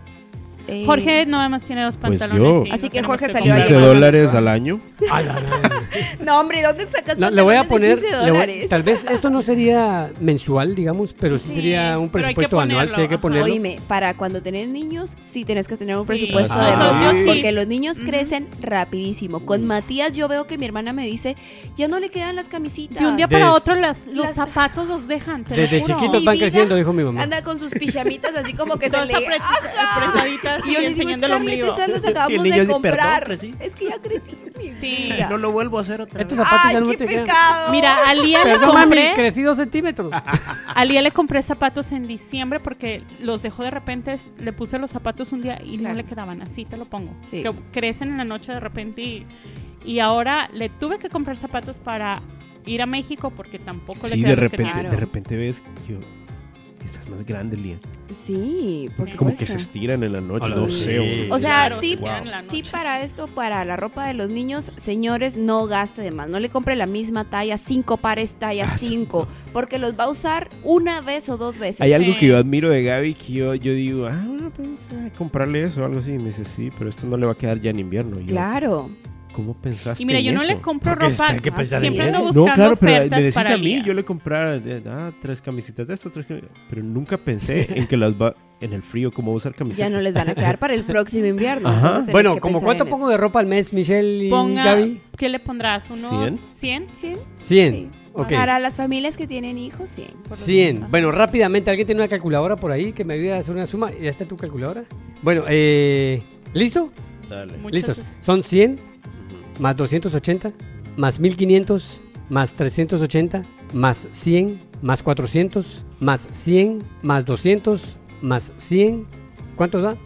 Eh, Jorge nada más tiene dos Pues pantalones. yo. y Así no que tenemos Jorge que salió comprar. quince ahí. dólares al año. A la madre. No, hombre, ¿dónde sacas No, le voy a pantalones de poner, quince le voy- dólares? tal vez esto no sería mensual, digamos, pero sí, Sí, sería un pero hay que presupuesto anual, sí hay que ponerlo, ponerlo. Oíme, para cuando tenés niños, sí tenés que tener un Sí. presupuesto Ah, de sí. ropa. Yo sí. Porque los niños Ujú. crecen rapidísimo. Con Matías yo veo que mi hermana me dice, ya no le quedan las camisitas. De un día Des- para otro las, los las- zapatos los dejan. Te lo Desde juro. chiquitos Mi van vida creciendo, dijo mi mamá. Anda con sus pijamitas así como que se Todas le... apret- apretaditas Y y yo le digo, enseñando el Scarlett, ombligo. esas los Y el acabamos niño de dice, comprar. "Perdón, crecí". Es que ya crecí. mi Sí. vida. No lo vuelvo a hacer otra Estos vez. zapatos ya Ay, no qué te quedan. pecado. Mira, a Lía le Perdón, mami, compré, crecí dos centímetros. a Lía le compré zapatos en diciembre porque los dejó de repente, le puse los zapatos un día y Claro. no le quedaban, así te lo pongo. Sí. Que crecen en la noche de repente y, y ahora le tuve que comprar zapatos para ir a México porque tampoco Sí, le de quedan los que repente, tenía. de repente ves, yo, estás más grande, Lía. Sí, por Sí. Como supuesto. que se estiran en la noche, Hola, no sí. sé. güey. O sea, Claro, tip, se quedan en la noche. tip para esto, para la ropa de los niños, señores, no gaste de más. No le compre la misma talla, cinco pares talla cinco, porque los va a usar una vez o dos veces. Hay algo Sí. que yo admiro de Gaby que yo, yo digo, ah, bueno, pues eh, comprarle eso o algo así. Y me dice, sí, pero esto no le va a quedar ya en invierno. Y yo, Claro. ¿cómo pensaste Y mira, yo en no eso? le compro Porque ropa, hay que pensar siempre en ando eso. buscando No, claro, pero me ofertas decís para a mí, Lía. yo le comprara eh, ah, tres camisetas de esto, tres cami- pero nunca pensé en que las va en el frío, como usar camisetas. Ya no les van a quedar para el próximo invierno. Ajá. entonces tenés Bueno, que ¿como pensar cuánto en pongo de ropa al mes, Michelle y Ponga, Gaby? ¿qué le pondrás? ¿Unos ¿Cien? cien? eso. ¿cien? cien. Sí. Ok. Para las familias que tienen hijos, cien. Por los cien. dos. Bueno, rápidamente, ¿alguien tiene una calculadora por ahí que me ayude a hacer una suma? ¿Ya está tu calculadora? Bueno, eh, ¿listo? Dale. Muchas- Listos. Son cien más doscientos ochenta más mil quinientos más trescientos ochenta más cien más cuatrocientos más cien más doscientos más cien. ¿Cuántos da?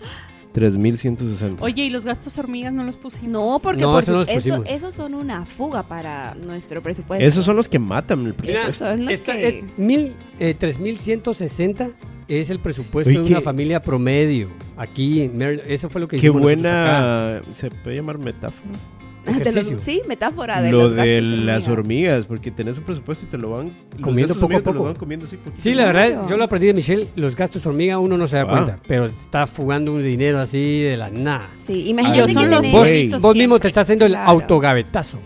tres mil ciento sesenta. Oye, ¿y los gastos hormigas no los pusimos? No, porque No, por eso no su- los eso- pusimos. esos son una fuga para nuestro presupuesto. Esos son los que matan el Esos presupuesto. son los Esta que... es mil, eh, tres mil ciento sesenta es el presupuesto Oye, de una qué- familia promedio. Aquí en Maryland, eso fue lo que Qué hicimos nosotros acá. buena, ¿se puede llamar metáfora? de los- ejercicio. sí, metáfora de Lo los de gastos las hormigas. hormigas, porque tenés un presupuesto y te lo van los Comiendo gastos poco a hormigas te lo poco. van comiendo así poquito. Sí, la verdad, Claro. yo lo aprendí de Michelle, los gastos hormiga uno no se da Ah. cuenta, pero está fugando un dinero así de la nada. Sí, Yo imagínate son que los tenés... Vos, Bonitos vos mismo te siempre. estás haciendo el Claro. autogavetazo.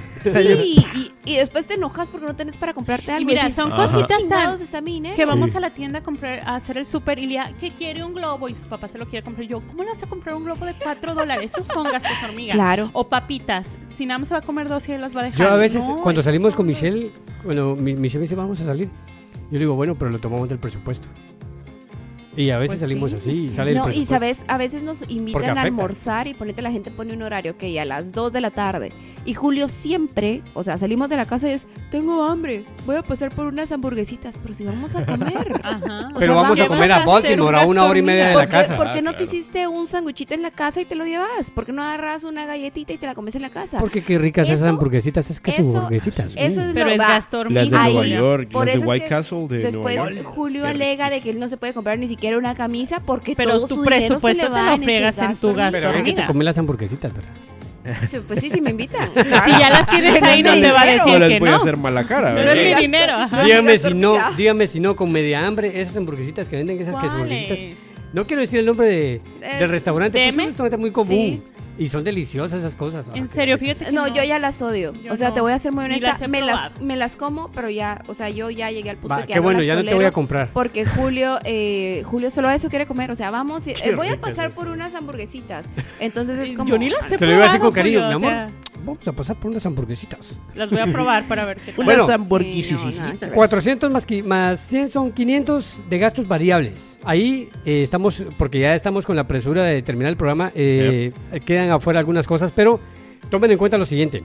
Sí, y, y después te enojas porque no tenés para comprarte algo. mira, decís, son Ajá. cositas chingados tan... está mi dinero? Que vamos Sí. a la tienda a comprar, a hacer el súper y Lía, que quiere un globo y su papá se lo quiere comprar. Yo, ¿cómo le vas a comprar un globo de cuatro dólares? Esos son gastos hormigas. Claro. O papitas. Si nada más se va a comer dos y él las va a dejar. Yo a veces, No, cuando esos salimos son con los- Michelle, cuando mi- Michelle me dice, vamos a salir, yo le digo, bueno, pero lo tomamos del presupuesto. Y a veces Pues salimos sí. así y sale el No, y presupuesto. sabes, a veces nos Porque invitan a afecta. almorzar y ponete la gente pone un horario que a las dos de la tarde. Y Julio siempre, o sea, salimos de la casa y es, tengo hambre, voy a pasar por unas hamburguesitas, pero si vamos a comer. Ajá. O Pero sea, vamos a ¿qué comer vas a a Baltimore, hacer? a Un una hora y media de gasto la ¿Por qué, casa. por qué no claro. te hiciste un sanguchito en la casa y te lo llevas? ¿Por qué no agarras una galletita y te la comes en la casa? Porque qué ricas esas Eso- hamburguesitas, es que son eso- hamburguesitas. eso mm. es Pero lo es va. gasto Las de hormiga. Ahí. Nueva York, Por las eso de es White que Castle de Después Nueva York. Julio Qué alega de riquísimo. que él no se puede comprar ni siquiera una camisa porque Pero todo tu su dinero se presupuesto le te va lo en ese friegas en tu gasto Pero hay que te hormiga. comer las hamburguesitas, ¿verdad? Sí, pues sí, sí me invitan. Si ya las tienes ahí, no te va a decir No les que voy a no. hacer mala cara. No ¿verdad? es mi dinero. ajá. Dígame digas si no, hormiga. dígame si no, con media hambre, esas hamburguesitas que venden, esas queso hamburguesitas. ¿Cuáles? No quiero decir el nombre de, Es- del restaurante, pero es un Deme. restaurante muy común. Sí. Y son deliciosas esas cosas. En Ah, qué serio, ricas. fíjate que No, yo ya las odio. Yo o sea, no. te voy a ser muy Ni honesta. las he me, las, probado. me las como, pero ya, o sea, yo ya llegué al punto Va, de que qué bueno, las ya no te tolero voy a comprar. Porque Julio, eh, Julio solo a eso quiere comer. O sea, vamos, y- Qué eh, voy a ricas pasar esas por cosas. unas hamburguesitas. Entonces es como. Yo ni las he Se lo iba a decir probado, con cariño, Julio, mi o amor. sea, Vamos a pasar por unas hamburguesitas. las voy a probar para ver qué tal. Bueno, Sí, hamburguesas. no, nada que ver. cuatrocientos más, qui- más cien son quinientos de gastos variables. Ahí eh, estamos, porque ya estamos con la presura de terminar el programa, eh, quedan afuera algunas cosas, pero tomen en cuenta lo siguiente.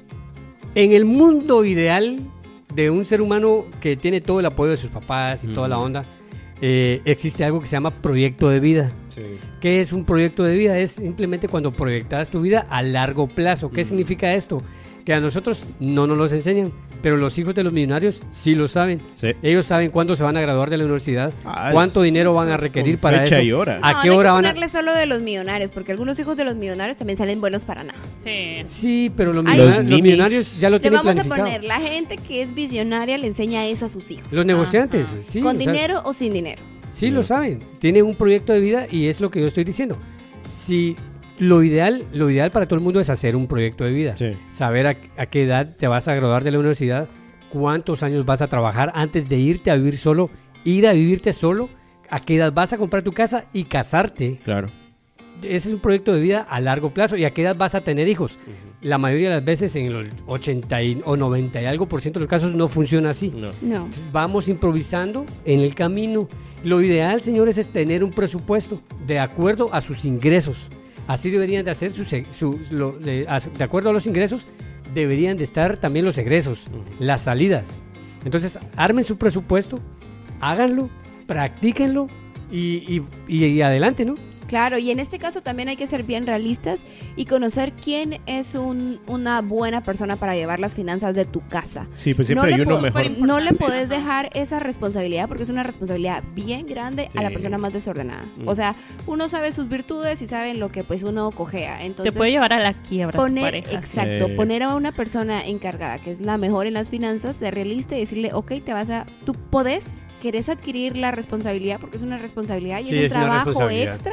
En el mundo ideal de un ser humano que tiene todo el apoyo de sus papás y toda la Ujú. onda, eh, existe algo que se llama proyecto de vida. Sí. ¿Qué es un proyecto de vida? Es simplemente cuando proyectas tu vida a largo plazo. ¿Qué Mm. significa esto? Que a nosotros no nos los enseñan, pero los hijos de los millonarios sí lo saben. Sí. Ellos saben cuándo se van a graduar de la universidad, Ah, cuánto es- dinero van a requerir con para fecha eso. y hora. ¿A No, qué no hay hora que van a...? ponerle solo de los millonarios, porque algunos hijos de los millonarios también salen buenos para nada. Sí. Sí, pero los, Ay, millonarios, Los los ninis. millonarios ya lo Le tienen vamos a planificado. poner, la gente que es visionaria le enseña eso a sus hijos. Los negociantes, Ajá. sí. Con o sea, dinero o sin dinero. sí, lo saben. Tienen un proyecto de vida y es lo que yo estoy diciendo. Si lo ideal, lo ideal para todo el mundo es hacer un proyecto de vida. Sí. Saber a, a qué edad te vas a graduar de la universidad, cuántos años vas a trabajar antes de irte a vivir solo, ir a vivirte solo, a qué edad vas a comprar tu casa y casarte. Claro. Ese es un proyecto de vida a largo plazo y a qué edad vas a tener hijos. La mayoría de las veces en el ochenta y, o noventa y algo por ciento de los casos no funciona así. No. No. Entonces, vamos improvisando en el camino. Lo ideal, señores, es tener un presupuesto de acuerdo a sus ingresos. Así deberían de hacer sus, e- su- lo- de, a- de acuerdo a los ingresos, deberían de estar también los egresos, Ujú. las salidas. Entonces, armen su presupuesto, háganlo, practíquenlo y, y- y- y adelante, ¿no? Claro, y en este caso también hay que ser bien realistas y conocer quién es un- una buena persona para llevar las finanzas de tu casa. Sí, pues siempre no, hay le uno po- mejor. Importante, no le podés ajá. dejar esa responsabilidad porque es una responsabilidad bien grande a la Sí. persona más desordenada. Mm. O sea, uno sabe sus virtudes y sabe en lo que pues uno cojea. Entonces, Te puede llevar a la quiebra tu poner, pareja. exacto, Sí. poner a una persona encargada que es la mejor en las finanzas, ser realista y decirle, ok, te vas a, tú podés, querés adquirir la responsabilidad porque es una responsabilidad y Sí, es un es una trabajo responsabilidad. extra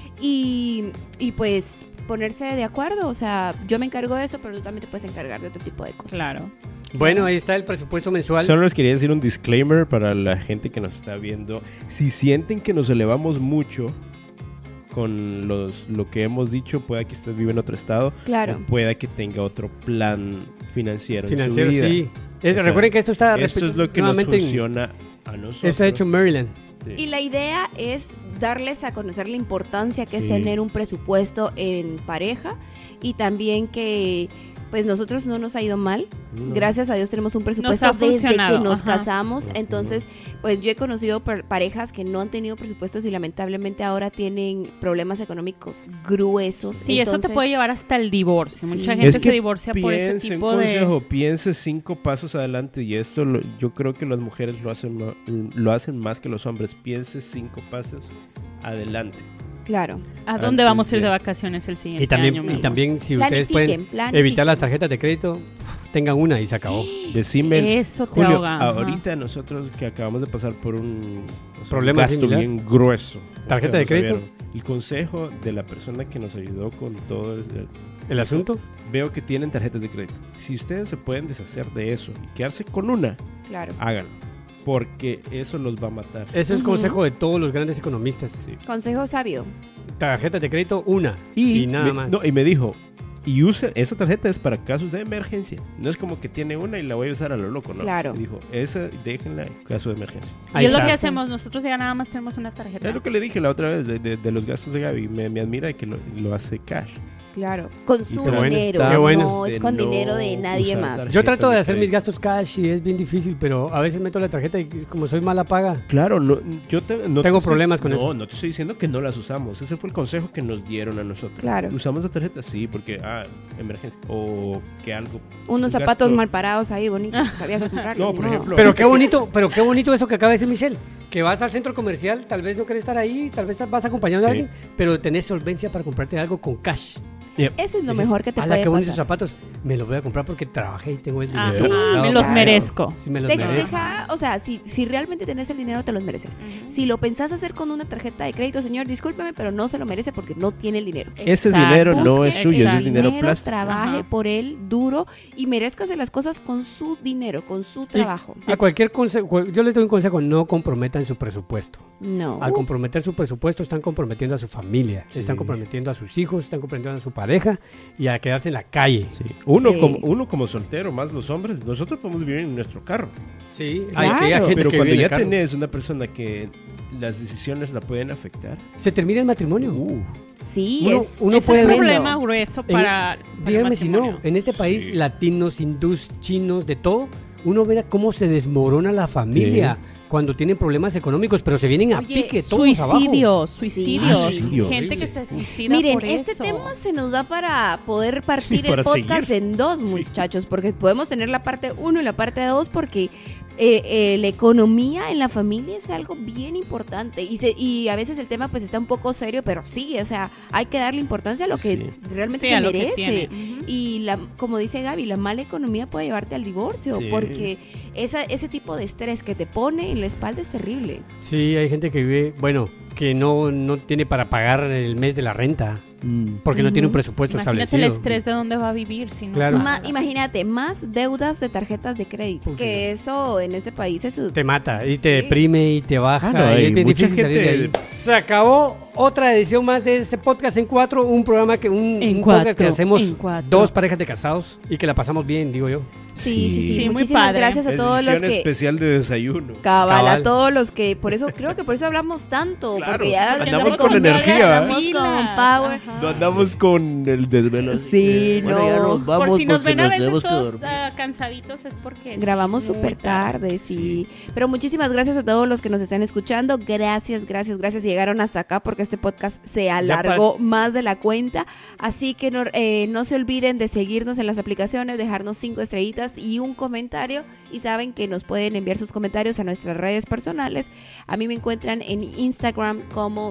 y, y pues ponerse de acuerdo, o sea, yo me encargo de esto, pero tú también te puedes encargar de otro tipo de cosas. Claro. Bueno, ahí está el presupuesto mensual. Solo les quería decir un disclaimer para la gente que nos está viendo. Si sienten que nos elevamos mucho con los, lo que hemos dicho, pueda que usted vive en otro estado, Claro. o pueda que tenga otro plan financiero, Financiero, en su vida. sí. Es- O sea, recuerden que esto está Esto respe- es lo que nos nuevamente en- funciona a nosotros. Esto está hecho en Maryland. Sí. Y la idea es darles a conocer la importancia que es Sí. tener un presupuesto en pareja y también que pues nosotros no nos ha ido mal. No. Gracias a Dios tenemos un presupuesto ha desde que funcionado, nos ajá. casamos. Ujú. Entonces, pues yo he conocido per- parejas que no han tenido presupuestos y lamentablemente ahora tienen problemas económicos gruesos. Sí, eso te Entonces, puede llevar hasta el divorcio. Sí. Mucha Es gente Es que se divorcia por ese Piense, tipo un de... consejo, piense cinco pasos adelante y esto lo- yo creo que las mujeres lo hacen, ma- lo hacen más que los hombres. Piense cinco pasos adelante. Claro. ¿A dónde antes vamos a ir de- de vacaciones el siguiente Y también, año? y amigo? también si ustedes Planifiquen, pueden planifiquen. evitar las tarjetas de crédito, uf, tengan una y se acabó. Decime, Eso te Julio, ahoga. ajá. ahorita nosotros que acabamos de pasar por un, o sea, Problema un gasto similar. bien grueso. ¿Tarjeta de Ustedes lo crédito? sabieron. El consejo de la persona que nos ayudó con todo el, ¿El asunto? veo que tienen tarjetas de crédito. Si ustedes se pueden deshacer de eso y quedarse con una, Claro. háganlo. Porque eso los va a matar. Ese es el Ujú. consejo de todos los grandes economistas. Sí. Consejo sabio. Tarjetas de crédito, una. Y, nada me, más. no, y me dijo, Y usa, esa tarjeta es para casos de emergencia. No es como que tiene una y la voy a usar a lo loco, ¿no? Claro. Y dijo, esa déjenla en caso de emergencia. Y es lo que hacemos, nosotros ya nada más tenemos una tarjeta. Es lo que le dije la otra vez de, de, de los gastos de Gaby. Me, me admira que lo, lo hace cash. Claro, con su qué bueno, dinero, qué bueno. no es De con no dinero de nadie usar más. tarjeta. Yo trato de de hacer mis crédito. gastos cash y es bien difícil, pero a veces meto la tarjeta y como soy mala paga. Claro, no, yo te, no Tengo te problemas estoy, con no, eso. No, te estoy diciendo que no las usamos. Ese fue el consejo que nos dieron a nosotros. Claro. Usamos la tarjeta, sí, porque, ah, emergencia. O que algo. Unos un zapatos gasto- mal parados ahí, bonitos, que sabía que comprarlos. No, ni por modo. ejemplo- Pero qué bonito, pero qué bonito eso que acaba de decir Michelle, que vas al centro comercial, tal vez no querés estar ahí, tal vez vas acompañando a Sí. alguien, pero tenés solvencia para comprarte algo con cash. Eso es lo Dices, mejor que te "Ala, puede qué bonitos pasar. zapatos, me los voy a comprar porque trabajé y tengo el Ajá, dinero. me Claro, los claro. merezco. Sí, me los Te- merezco. deja, o sea, si, si realmente tenés el dinero, te los mereces. Si lo pensás hacer con una tarjeta de crédito, señor, discúlpeme, pero no se lo merece porque no tiene el dinero. Ese Exacto. dinero no Busque es suyo, exacto. ese es dinero dinero, plástico. trabaje Ajá. por él duro y merezcase las cosas con su dinero, con su trabajo. A cualquier consejo, yo les doy un consejo, no comprometan su presupuesto. No. Al comprometer su presupuesto están comprometiendo a su familia, Sí. están comprometiendo a sus hijos, están comprometiendo a su pareja y a quedarse en la calle. Sí. Uno, Sí. como, uno como soltero, más los hombres, nosotros podemos vivir en nuestro carro. Sí, Claro. hay, que hay gente Pero que cuando vive en ya el carro. tenés una persona que las decisiones la pueden afectar. Se termina el matrimonio. Uh, Sí, Uno- es, uno es puede es un ver- tremendo. problema grueso En- para, para el Díganme si no, matrimonio. en este país, Sí. latinos, hindús, chinos, de todo, uno ve cómo se desmorona la familia cuando tienen problemas económicos, pero se vienen a Oye, pique todos abajo. suicidios, suicidios, Ah, suicidio. gente Horrible. que se suicida Miren, por este eso. tema se nos da para poder partir Sí, para el podcast seguir. en dos, muchachos, porque podemos tener la parte uno y la parte dos, porque eh, eh, la economía en la familia es algo bien importante y, se, y a veces el tema pues está un poco serio, pero sí, o sea, hay que darle importancia a lo que Sí. realmente Sí, se a lo que merece. tiene. Ujú. Y la, como dice Gaby, la mala economía puede llevarte al divorcio, Sí. porque esa, ese tipo de estrés que te pone en la espalda es terrible. Sí, hay gente que vive, bueno, que no, no tiene para pagar el mes de la renta, porque no tiene un Ujú. presupuesto Imagínate establecido. el estrés de dónde va a vivir si no Claro. paga. Ma- imagínate, más deudas de tarjetas de crédito, Pucha. que eso en este país es Te mata y te Sí. deprime y te baja. Ah, no, y y es bien mucha difícil salir de ahí. gente- Se acabó otra edición más de este podcast en cuatro, un programa que un, En un podcast que cuatro, hacemos en cuatro. dos parejas de casados y que la pasamos bien, digo yo. Sí, sí, sí. Sí, muy Muchísimas padre. gracias a todos los edición que... especial de desayuno. Cabal, Cabal. a todos los que... Por eso, creo que por eso hablamos tanto. Claro, porque ya andamos con con energía. Andamos con power. Ajá. No andamos con el desvelo. así Sí, que, no. bueno, ya nos vamos Por si nos porque ven a veces tenemos que todos dormir. ah, cansaditos es porque es Grabamos muy súper tarde, sí. Sí. Pero muchísimas gracias a todos los que nos están escuchando. Gracias, gracias, gracias. Llegaron hasta acá porque este podcast se alargó más de la cuenta. Así que no, eh, no se olviden de seguirnos en las aplicaciones, dejarnos cinco estrellitas y un comentario. Y saben que nos pueden enviar sus comentarios a nuestras redes personales. A mí me encuentran en Instagram como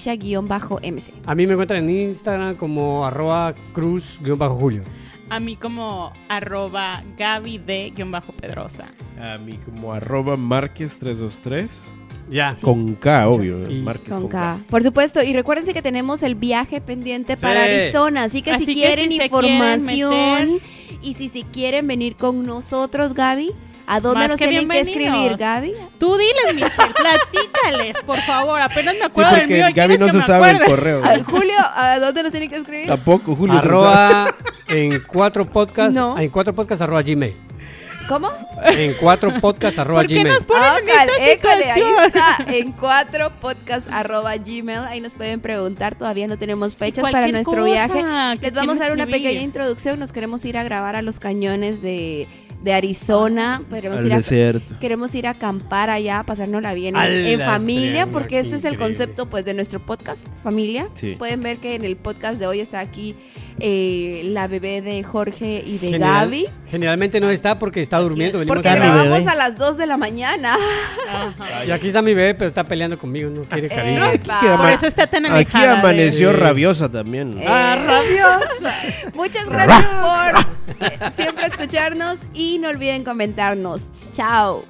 Misha-M C. A mí me encuentran en Instagram como arroba cruz-julio. A mí como arroba Gaby D-Pedrosa. A mí como arroba Márquez tres dos tres. Ya. Con K, obvio. Y- Márquez Con con K. K. Por supuesto, y recuérdense que tenemos el viaje pendiente para Sí. Arizona, así que Así si que quieren si se información quieren meter- y si, si quieren venir con nosotros, Gaby, ¿a dónde Más nos que tienen que bienvenidos. escribir, Gaby? Tú diles, Michelle, platícales, por favor. Apenas me Sí, acuerdo del porque mío. Gaby ¿Quieres no que se me sabe el acuerde? correo. A- Julio, ¿a dónde nos tienen que escribir? Tampoco, Julio. se lo sabe. Arroba en cuatro podcasts, No. en cuatro podcasts arroba gmail. ¿Cómo? En cuatro podcasts arroba ¿Por qué gmail. nos ponen en Ócale, esta école, ahí situación? está, en cuatro podcast arroba gmail, ahí nos pueden preguntar, todavía no tenemos fechas para Cualquier nuestro cosa viaje. que Les vamos a dar quieran una escribir. pequeña introducción, nos queremos ir a grabar a los cañones de, de Arizona, queremos Al ir a, desierto. queremos ir a acampar allá, pasárnosla bien en, Ala, en familia, estaría porque este es el increíble. concepto pues de nuestro podcast, familia. Sí. Pueden ver que en el podcast de hoy está aquí eh, la bebé de Jorge y de General- Gaby, Generalmente no está porque está durmiendo. venimos porque a- Está mi grabamos bebé. a las dos de la mañana. Ajá. Y aquí está mi bebé, pero está peleando conmigo, no quiere cariño. Epa. que Por ama- eso está tan Aquí alejada. de- amaneció Sí. rabiosa también. Eh, ¡Ah, rabiosa! Muchas gracias por eh, siempre escucharnos y no olviden comentarnos. Chao.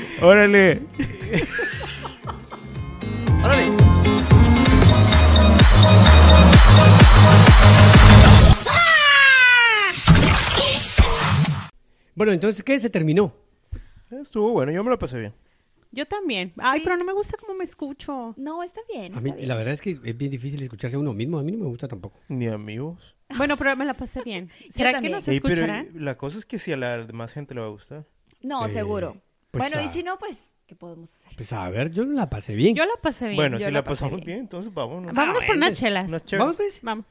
Órale. Órale. Bueno, entonces, ¿qué? Se terminó. Estuvo bueno, yo me lo pasé bien. Yo también. Ay, Sí. pero no me gusta cómo me escucho. No, está bien. A mí, está bien. la verdad es que es bien difícil escucharse a uno mismo. A mí no me gusta tampoco. Ni amigos. Bueno, pero me la pasé bien. ¿Será que también. nos Ey, pero escucharán? la cosa es que si a la demás gente le va a gustar. No, Eh, seguro. pues, bueno, y ah. si no, pues, ¿qué podemos hacer? Pues a ver, yo la pasé bien. Yo la pasé bien. Bueno, yo si la la pasé pasamos bien. bien, entonces vámonos. Vámonos Ah, por unas bueno. chelas. Unas chelas. Vamos pues. Vamos.